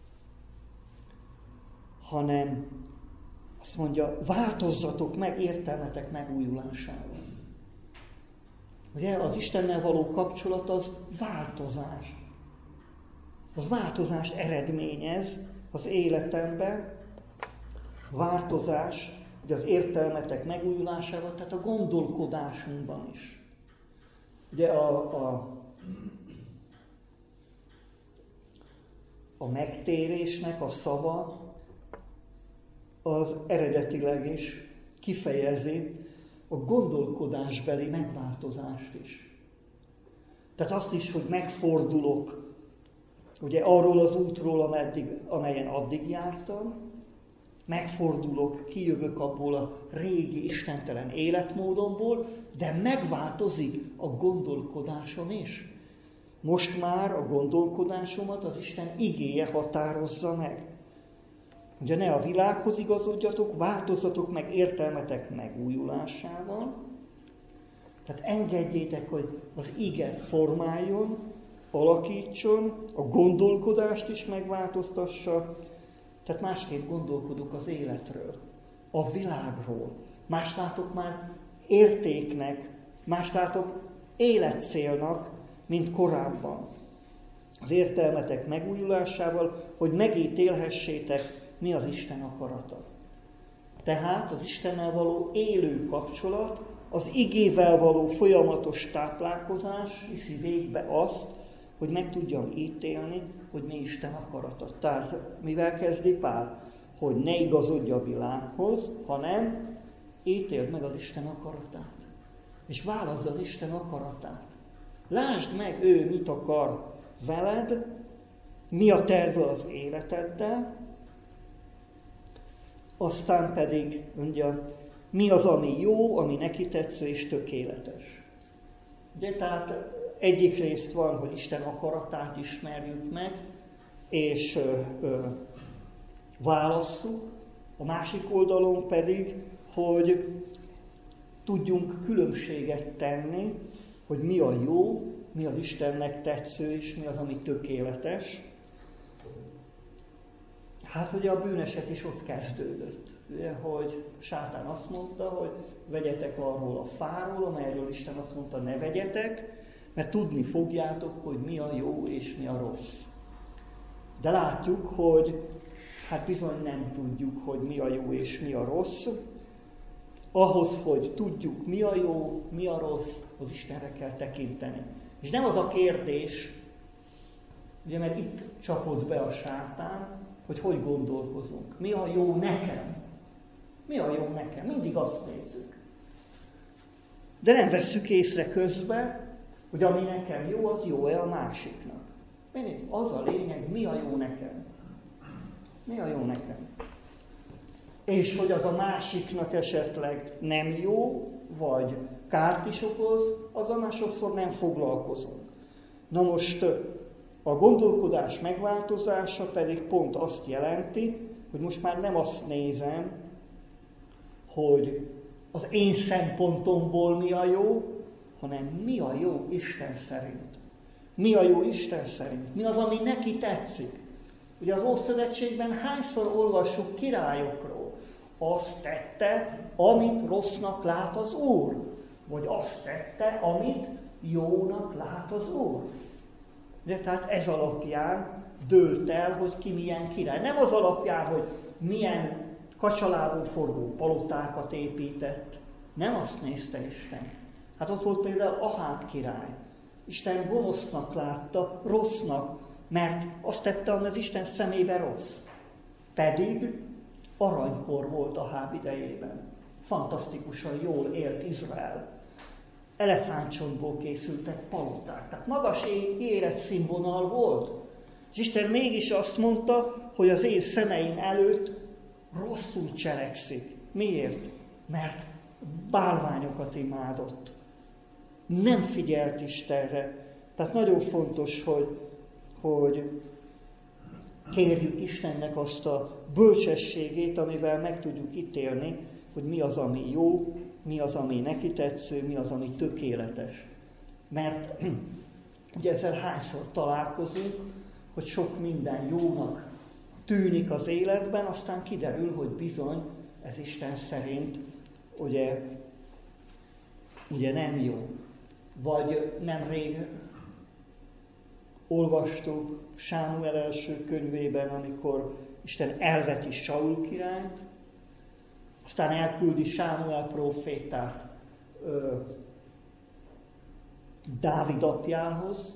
Hanem azt mondja, változzatok meg értelmetek megújulásával. Ugye az Istennel való kapcsolat az változás. Az változást eredményez az életemben, változás, ugye az értelmetek megújulásával, tehát a gondolkodásunkban is. Ugye a, a, a megtérésnek a szava az eredetileg is kifejezi a gondolkodásbeli megváltozást is. Tehát azt is, hogy megfordulok ugye arról az útról, ameddig, amelyen addig jártam, megfordulok, kijövök abból a régi istentelen életmódomból, de megváltozik a gondolkodásom is. Most már a gondolkodásomat az Isten igéje határozza meg. Ugye ne a világhoz igazodjatok, változzatok meg értelmetek megújulásával. Tehát engedjétek, hogy az ige formáljon, alakítson, a gondolkodást is megváltoztassa. Tehát másképp gondolkodok az életről, a világról. Más látok már értéknek, más látok életcélnak, mint korábban. Az értelmetek megújulásával, hogy megítélhessétek, mi az Isten akarata. Tehát az Istennel való élő kapcsolat, az igével való folyamatos táplálkozás viszi végbe azt, hogy meg tudjam ítélni, hogy mi Isten akarata. Tehát mivel kezdi Pál? Hogy ne igazodj a világhoz, hanem ítéld meg az Isten akaratát. És válaszd az Isten akaratát. Lásd meg ő, mit akar veled, mi a terve az életeddel, aztán pedig, mondja, mi az, ami jó, ami neki tetsző és tökéletes. Ugye, tehát egyik részt van, hogy Isten akaratát ismerjük meg, és ö, ö, válasszuk, a másik oldalon pedig, hogy tudjunk különbséget tenni, hogy mi a jó, mi az Istennek tetsző, és mi az, ami tökéletes. Hát ugye a bűneset is ott kezdődött, ugye, hogy sátán azt mondta, hogy vegyetek arról a fáról, amelyről Isten azt mondta, ne vegyetek, mert tudni fogjátok, hogy mi a jó és mi a rossz. De látjuk, hogy hát bizony nem tudjuk, hogy mi a jó és mi a rossz. Ahhoz, hogy tudjuk, mi a jó, mi a rossz, az Istenre kell tekinteni. És nem az a kérdés, ugye, mert itt csapott be a sátán, hogy hogy gondolkozunk. Mi a jó nekem? Mi a jó nekem? Mindig azt nézzük. De nem vesszük észre közben, hogy ami nekem jó, az jó-e a másiknak. Mindig az a lényeg, mi a jó nekem. Mi a jó nekem. És hogy az a másiknak esetleg nem jó, vagy kárt is okoz, azzal már sokszor nem foglalkozunk. Na most a gondolkodás megváltozása pedig pont azt jelenti, hogy most már nem azt nézem, hogy az én szempontomból mi a jó, hanem mi a jó Isten szerint. Mi a jó Isten szerint? Mi az, ami neki tetszik? Ugye az Ószövetségben hányszor olvassuk királyokról? Azt tette, amit rossznak lát az Úr. Vagy azt tette, amit jónak lát az Úr. De tehát ez alapján dőlt el, hogy ki milyen király. Nem az alapján, hogy milyen kacsalábú forgó palotákat épített. Nem azt nézte Isten. Hát ott volt például Aháb király. Isten gonosznak látta, rossznak, mert azt tette, ami az Isten szemébe rossz. Pedig aranykor volt Aháb idejében. Fantasztikusan jól élt Izrael. Elefántcsontból készültek paloták. Tehát magas életszínvonal volt. És Isten mégis azt mondta, hogy az én szemeim előtt rosszul cselekszik. Miért? Mert bálványokat imádott. Nem figyelt Istenre. Tehát nagyon fontos, hogy, hogy kérjük Istennek azt a bölcsességét, amivel meg tudjuk ítélni, hogy mi az, ami jó, mi az, ami neki tetsző, mi az, ami tökéletes. Mert ugye ezzel hányszor találkozunk, hogy sok minden jónak tűnik az életben, aztán kiderül, hogy bizony ez Isten szerint ugye, ugye nem jó. Vagy nemrég olvastuk Sámuel első könyvében, amikor Isten elveti Saul királyt, aztán elküldi Sámuel prófétát ö, Dávid apjához,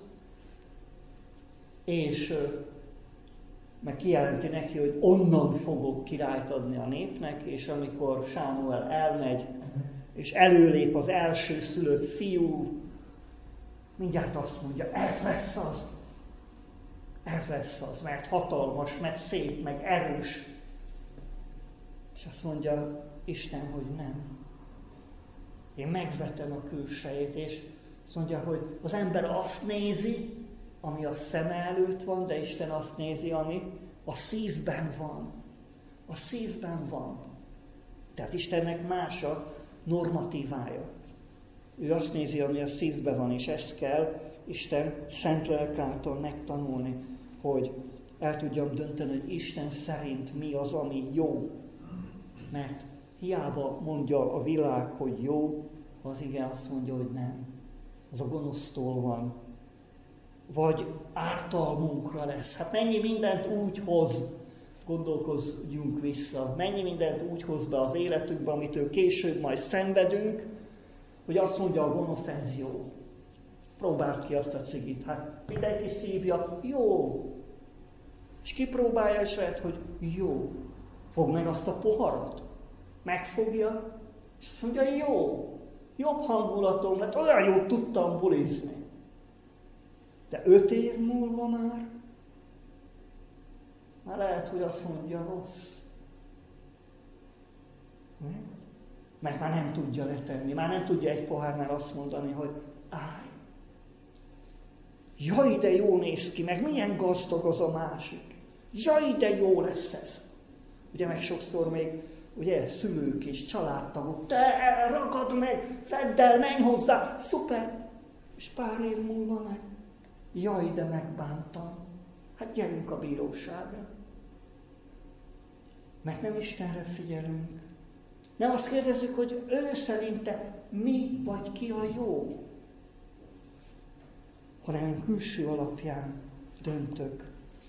és ö, meg kijelenti neki, hogy onnan fogok királyt adni a népnek, és amikor Sámuel elmegy, és előlép az első szülött fiú, mindjárt azt mondja, ez lesz az, ez lesz az, mert hatalmas, meg szép, meg erős. És azt mondja Isten, hogy nem. Én megvetem a külsejét, és azt mondja, hogy az ember azt nézi, ami a szeme előtt van, de Isten azt nézi, ami a szívben van. A szívben van. Tehát Istennek más a normatívája. Ő azt nézi, ami a szívben van, és ezt kell Isten szent lelke által megtanulni, hogy el tudjam dönteni, hogy Isten szerint mi az, ami jó. Mert hiába mondja a világ, hogy jó, az ige azt mondja, hogy nem. Az a gonosztól van. Vagy ártalmunkra lesz. Hát mennyi mindent úgy hoz, gondolkozzunk vissza, mennyi mindent úgy hoz be az életünkbe, amitől később majd szenvedünk, hogy azt mondja a gonosz, ez jó. Próbáld ki azt a cigit. Hát mindenki szívja, jó. És kipróbálja, és lehet, hogy jó. Fog meg azt a poharat. Megfogja, és azt mondja, jó. Jobb hangulatom lett, olyan jót tudtam bulizni. De öt év múlva már, már lehet, hogy azt mondja, rossz. Nem? Mert már nem tudja letenni, már nem tudja egy pohárnál azt mondani, hogy állj. Jaj, de jó néz ki, meg milyen gazdag az a másik. Jaj, de jó lesz ez. Ugye meg sokszor még, ugye, szülők és családtagok, te ragad meg, fedd el, menj hozzá, szuper. És pár év múlva meg, jaj, de megbántam. Hát gyerünk a bíróságra. Mert nem Istenre figyelünk. Nem azt kérdezzük, hogy ő szerinte mi vagy ki a jó, hanem én külső alapján döntök.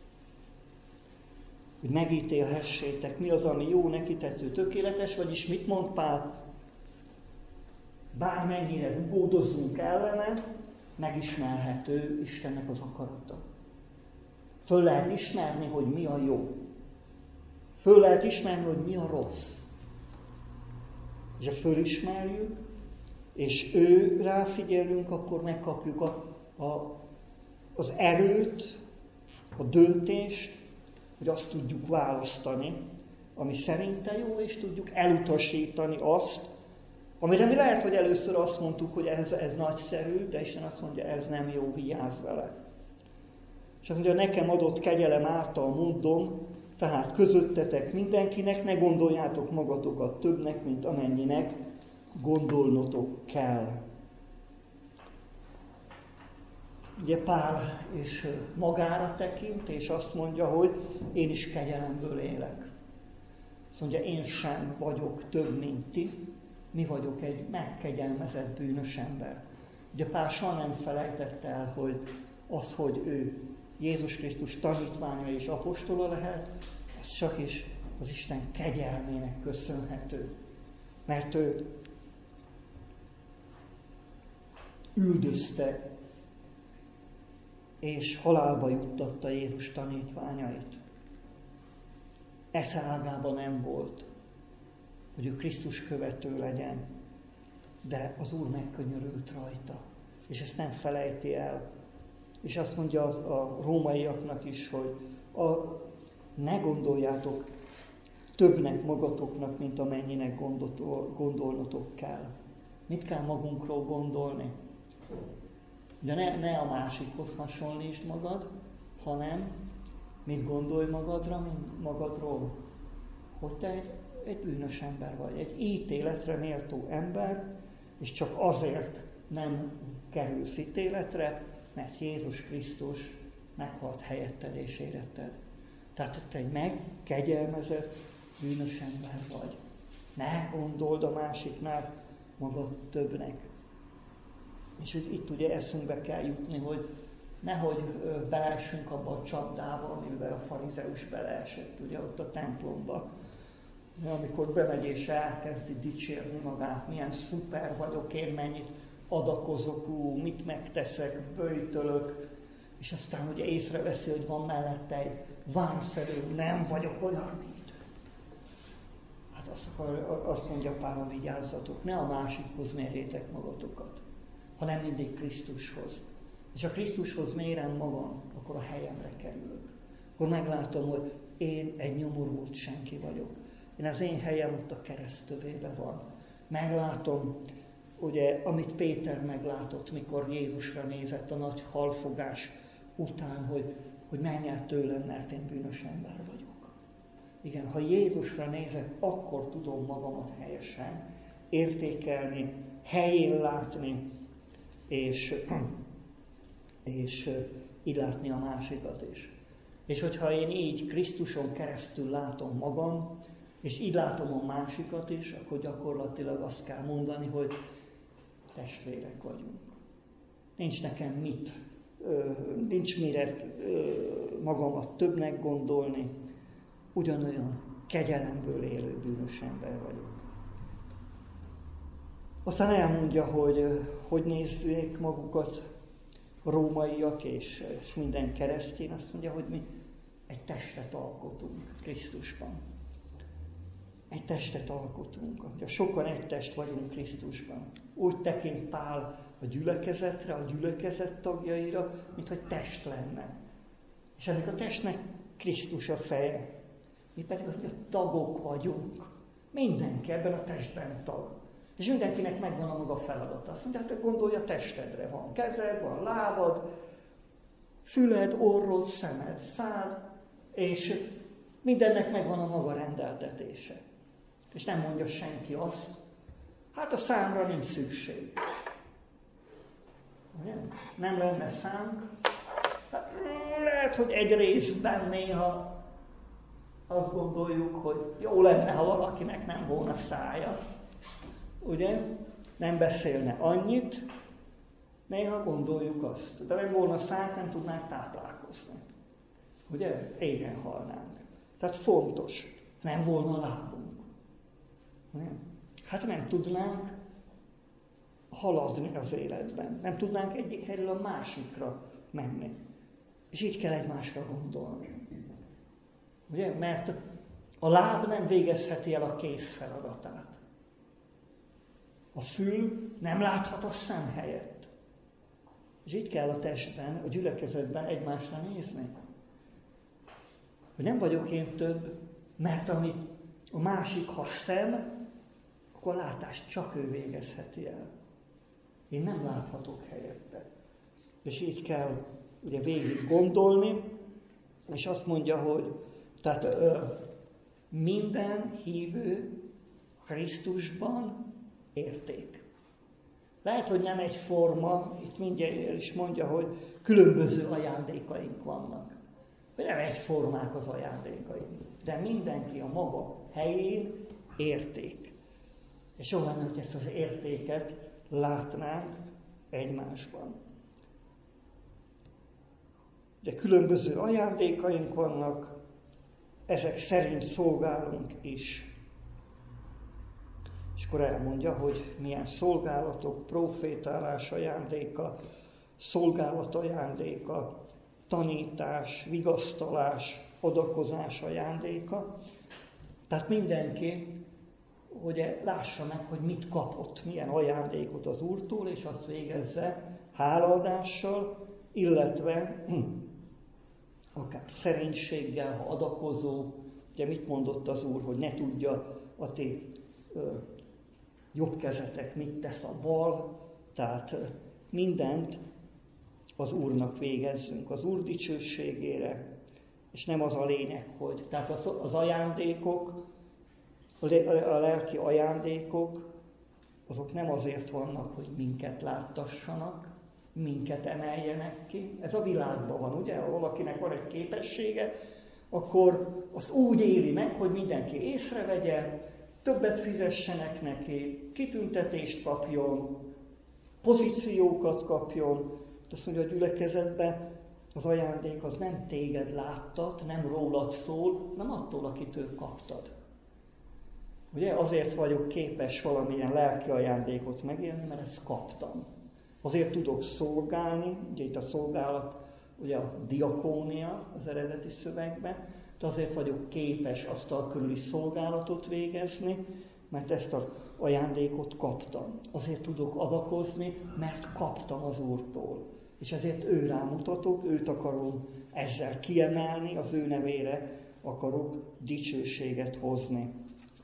Hogy megítélhessétek, mi az, ami jó, neki tetsző, tökéletes, vagyis mit mond Pál? Bármennyire rugódozzunk ellene, megismerhető Istennek az akarata. Föl lehet ismerni, hogy mi a jó. Föl lehet ismerni, hogy mi a rossz. És ha fölismerjük, és ő ráfigyelünk, akkor megkapjuk a, a, az erőt, a döntést, hogy azt tudjuk választani, ami szerinte jó, és tudjuk elutasítani azt, amire mi lehet, hogy először azt mondtuk, hogy ez, ez nagyszerű, de Isten azt mondja, ez nem jó, vigyázz vele. És azt mondja, nekem adott kegyelem által mondom, Tehát közöttetek mindenkinek ne gondoljátok magatokat többnek, mint amennyinek gondolnotok kell. Ugye Pál és magára tekint, és azt mondja, hogy én is kegyelemből élek. Azt mondja, én sem vagyok több, mint ti, mi vagyok egy megkegyelmezett bűnös ember. Ugye Pál soha nem felejtette el, hogy az, hogy ő Jézus Krisztus tanítványa és apostola lehet, az csak is az Isten kegyelmének köszönhető. Mert ő üldözte és halálba juttatta Jézus tanítványait. Esze ágában nem volt, hogy ő Krisztus követő legyen, de az Úr megkönyörült rajta, és ezt nem felejti el. És azt mondja az, a rómaiaknak is, hogy a, ne gondoljátok többnek magatoknak, mint amennyinek gondol, gondolnotok kell. Mit kell magunkról gondolni? De ne, ne a másikhoz hasonlítsd magad, hanem mit gondolj magadra, mint magadról. Hogy te egy, egy bűnös ember vagy, egy ítéletre méltó ember, és csak azért nem kerülsz ítéletre, mert Jézus Krisztus meghalt helyetted és éretted. Tehát te egy megkegyelmezett bűnös ember vagy. Ne gondold a másiknál magad többnek. És itt ugye eszünkbe kell jutni, hogy nehogy beleessünk abba a csapdába, amiben a farizeus beleesett, ugye ott a templomba. Amikor bemegy és elkezdi dicsérni magát, milyen szuper vagyok én, mennyit adakozok, ú, mit megteszek, böjtölök, és aztán ugye észreveszi, hogy van mellette egy vámszedő, nem vagyok olyan, mint ő. Hát azt, akar, azt mondja Pál, vigyázzatok, ne a másikhoz mérjétek magatokat, hanem mindig Krisztushoz. És ha Krisztushoz mérem magam, akkor a helyemre kerülök. Akkor meglátom, hogy én egy nyomorult senki vagyok. Én az én helyem ott a keresztövében van. Meglátom, ugye, amit Péter meglátott, mikor Jézusra nézett a nagy halfogás után, hogy, hogy menj el tőlem, mert én bűnös ember vagyok. Igen, ha Jézusra nézek, akkor tudom magamat helyesen értékelni, helyén látni, és, és így látni a másikat is. És hogyha én így Krisztuson keresztül látom magam, és így látom a másikat is, akkor gyakorlatilag azt kell mondani, hogy testvérek vagyunk. Nincs nekem mit, nincs mire magamat többnek gondolni, ugyanolyan kegyelemből élő bűnös ember vagyok. Aztán elmondja, hogy hogy nézzék magukat a rómaiak és, és minden keresztény, azt mondja, hogy mi egy testet alkotunk Krisztusban. Egy testet alkotunk. Ja, sokan egy test vagyunk Krisztusban. Úgy tekint Pál a gyülekezetre, a gyülekezet tagjaira, mint hogy test lenne. És ennek a testnek Krisztus a feje. Mi pedig az, hogy tagok vagyunk. Mindenki ebben a testben tag. És mindenkinek megvan a maga feladata. Azt mondja, hogy gondolj a testedre. Van kezed, van lábad, füled, orrod, szemed, szád, és mindennek megvan a maga rendeltetése. És nem mondja senki azt, hát a számra nincs szükség. Nem lenne szám. Hát lehet, hogy egy részben néha azt gondoljuk, hogy jó lenne, ha valakinek nem volna szája. Ugye? Nem beszélne annyit, néha gondoljuk azt. De nem volna szánk, nem tudnánk táplálkozni. Ugye? Éhen halnánk. Tehát fontos. Nem volna lábunk. Nem. Hát nem tudnánk haladni az életben. Nem tudnánk egyik helyről a másikra menni. És így kell egymásra gondolni. Ugye? Mert a láb nem végezheti el a kéz feladatát. A fül nem láthat a szem helyett. És így kell a testben, a gyülekezetben egymásra nézni. Hogy nem vagyok én több, mert amit a másik, ha szem, akkor a látást csak ő végezheti el. Én nem láthatok helyette. És így kell ugye végig gondolni, és azt mondja, hogy Tehát ö, minden hívő Krisztusban érték. Lehet, hogy nem egyforma, itt mindjárt is mondja, hogy különböző ajándékaink vannak. Nem egyformák az ajándékaink, de mindenki a maga helyén érték. És jó lenne, hogy ezt az értéket látnánk egymásban. De különböző ajándékaink vannak, ezek szerint szolgálunk is. És akkor elmondja, hogy milyen szolgálatok, profétálás ajándéka, szolgálat ajándéka, tanítás, vigasztalás, adakozás ajándéka. Tehát mindenki, hogy lássa meg, hogy mit kapott, milyen ajándékot az Úrtól, és azt végezze hálaadással, illetve hm, akár szerénységgel, ha adakozó. Ugye mit mondott az Úr, hogy ne tudja a ti ö, jobb kezetek mit tesz a bal, tehát ö, mindent az Úrnak végezzünk, az Úr dicsőségére, és nem az a lényeg, hogy tehát az, az ajándékok, a lelki ajándékok, azok nem azért vannak, hogy minket láttassanak, minket emeljenek ki. Ez a világban van, ugye? Ha valakinek van egy képessége, akkor azt úgy éli meg, hogy mindenki észrevegye, többet fizessenek neki, kitüntetést kapjon, pozíciókat kapjon. Azt mondja, a gyülekezetben az ajándék az nem téged láttat, nem rólad szól, hanem attól, akitől kaptad. Ugye azért vagyok képes valamilyen lelki ajándékot megélni, mert ezt kaptam. Azért tudok szolgálni, ugye itt a szolgálat, ugye a diakónia az eredeti szövegben, de azért vagyok képes asztal körüli szolgálatot végezni, mert ezt az ajándékot kaptam. Azért tudok adakozni, mert kaptam az Úrtól. És ezért ő rámutatok, őt akarom ezzel kiemelni, az ő nevére akarok dicsőséget hozni.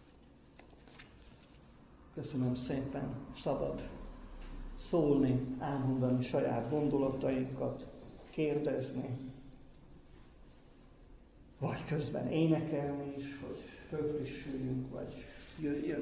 Köszönöm szépen, szabad szólni, elmondani saját gondolatainkat, kérdezni, vagy közben énekelni is, hogy fölfrissüljünk, vagy jöjjön.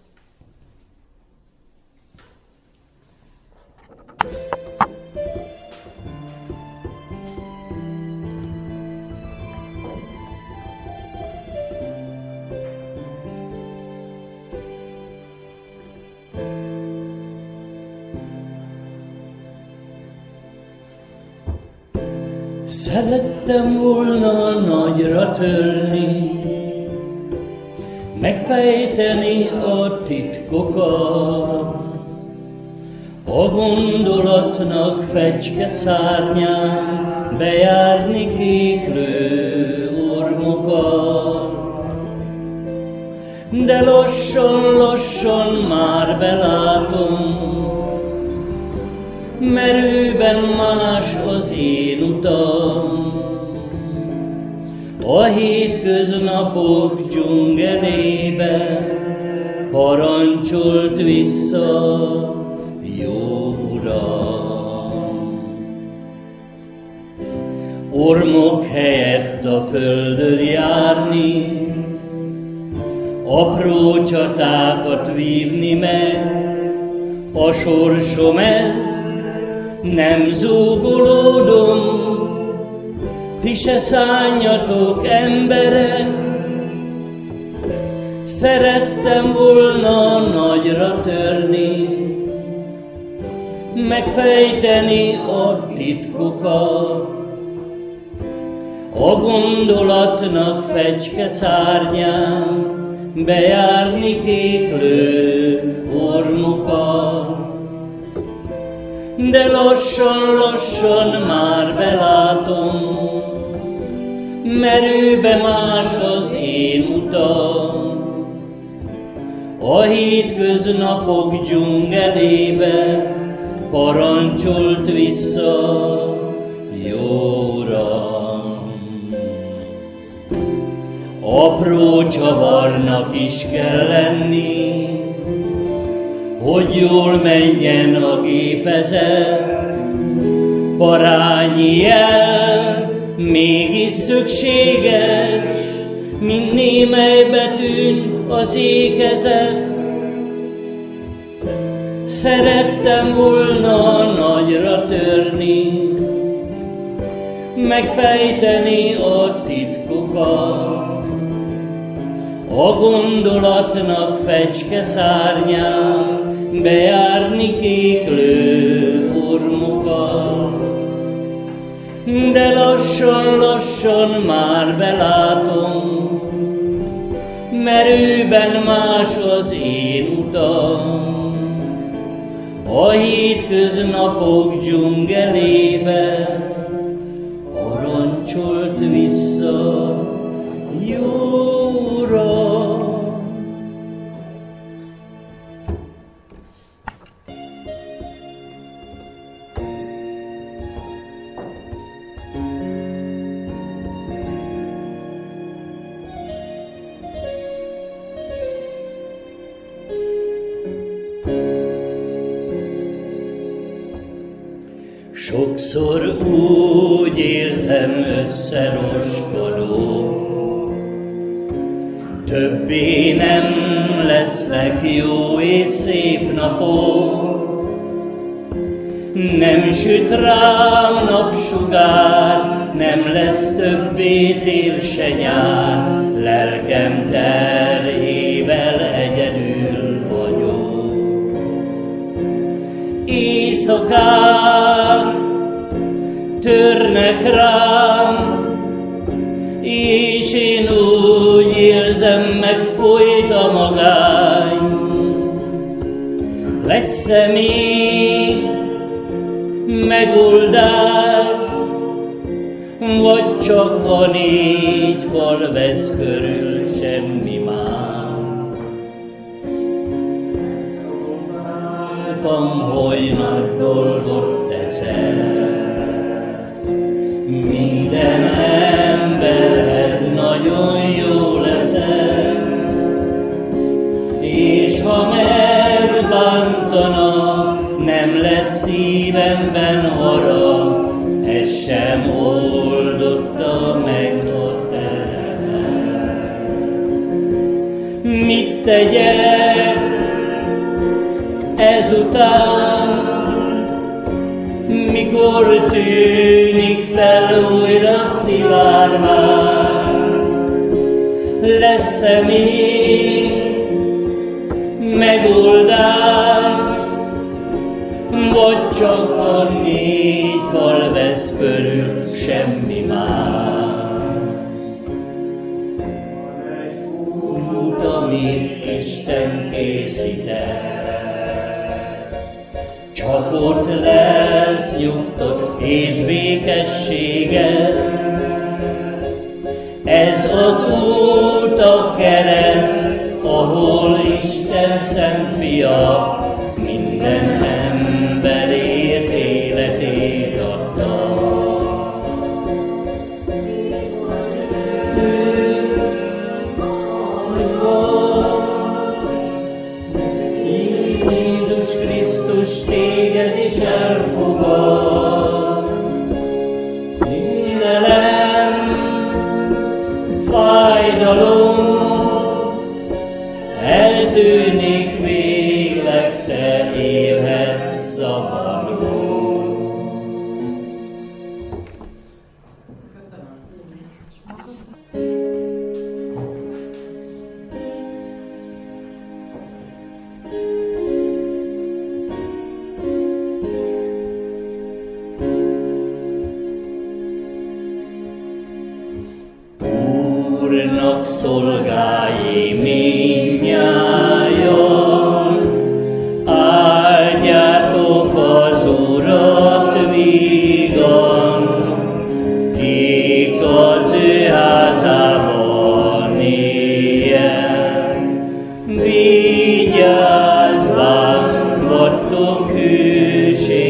Szerettem volna nagyra törni, megfejteni a titkokat, a gondolatnak fecske szárnyán bejárni kéklő ormokat. De lassan-lassan már belátom, merőben más az én utam. A hétköznapok dzsungelébe parancsolt vissza, jó Uram. Ormok helyett a földön járni, apró csatákat vívni meg, a sorsom ez, nem zúgolódom, ti se szálljatok, emberek. Szerettem volna nagyra törni, megfejteni a titkokat, a gondolatnak fecske szárnyán bejárni kéklő ormokat. De lassan-lassan már belátom, merőbe más az én utam. A hétköznapok dzsungelébe parancsolt vissza, jó Uram. Apró csavarnak is kell lenni, hogy jól menjen a gépezet, parányi jel mégis szükséges, mint némely betűn az ékezet. Szerettem volna nagyra törni, megfejteni a titkokat, a gondolatnak fecske szárnyán bejárni kéklő ormokat. De lassan-lassan már belátom, merőben más az én utam. A hétköznapok dzsungelébe parancsolt vissza jóra. Sokszor úgy érzem összeroskodó, többé nem lesznek jó és szép napok, nem süt rám napsugár, nem lesz többé tél se nyár, lelkem terhével egyedül vagyok. Éjszakán törnek rám, és én úgy érzem, megfolyt a magány. Lesz-e még megoldás, vagy csak a négy fal vesz körül, semmi más? Tudtam, hogy nagy dolgot teszel, minden emberhez nagyon jó leszel, és ha megbántanak, nem lesz szívemben harag, ez sem oldotta meg a terhet. Mit tegyek ezután, mikor tűnik fel újra szivárvány? Lesz-e még megoldás, vagy csak a négy fal vesz körül, semmi más? Út, amit Isten készített, csak ott lesz nyugtot és békességet. Ez az út, a kereszt, ahol Isten szent fia minden emberért életét adta. Jézus Krisztus téged is elfogad. Félelem, fájdalom eltűnik végleg, te élhetsz szabadon. Úrnak szolgái mindnyájan, áldjátok az Urat vígan, kik az ő házában éljen. Vigyázván vagytok hűség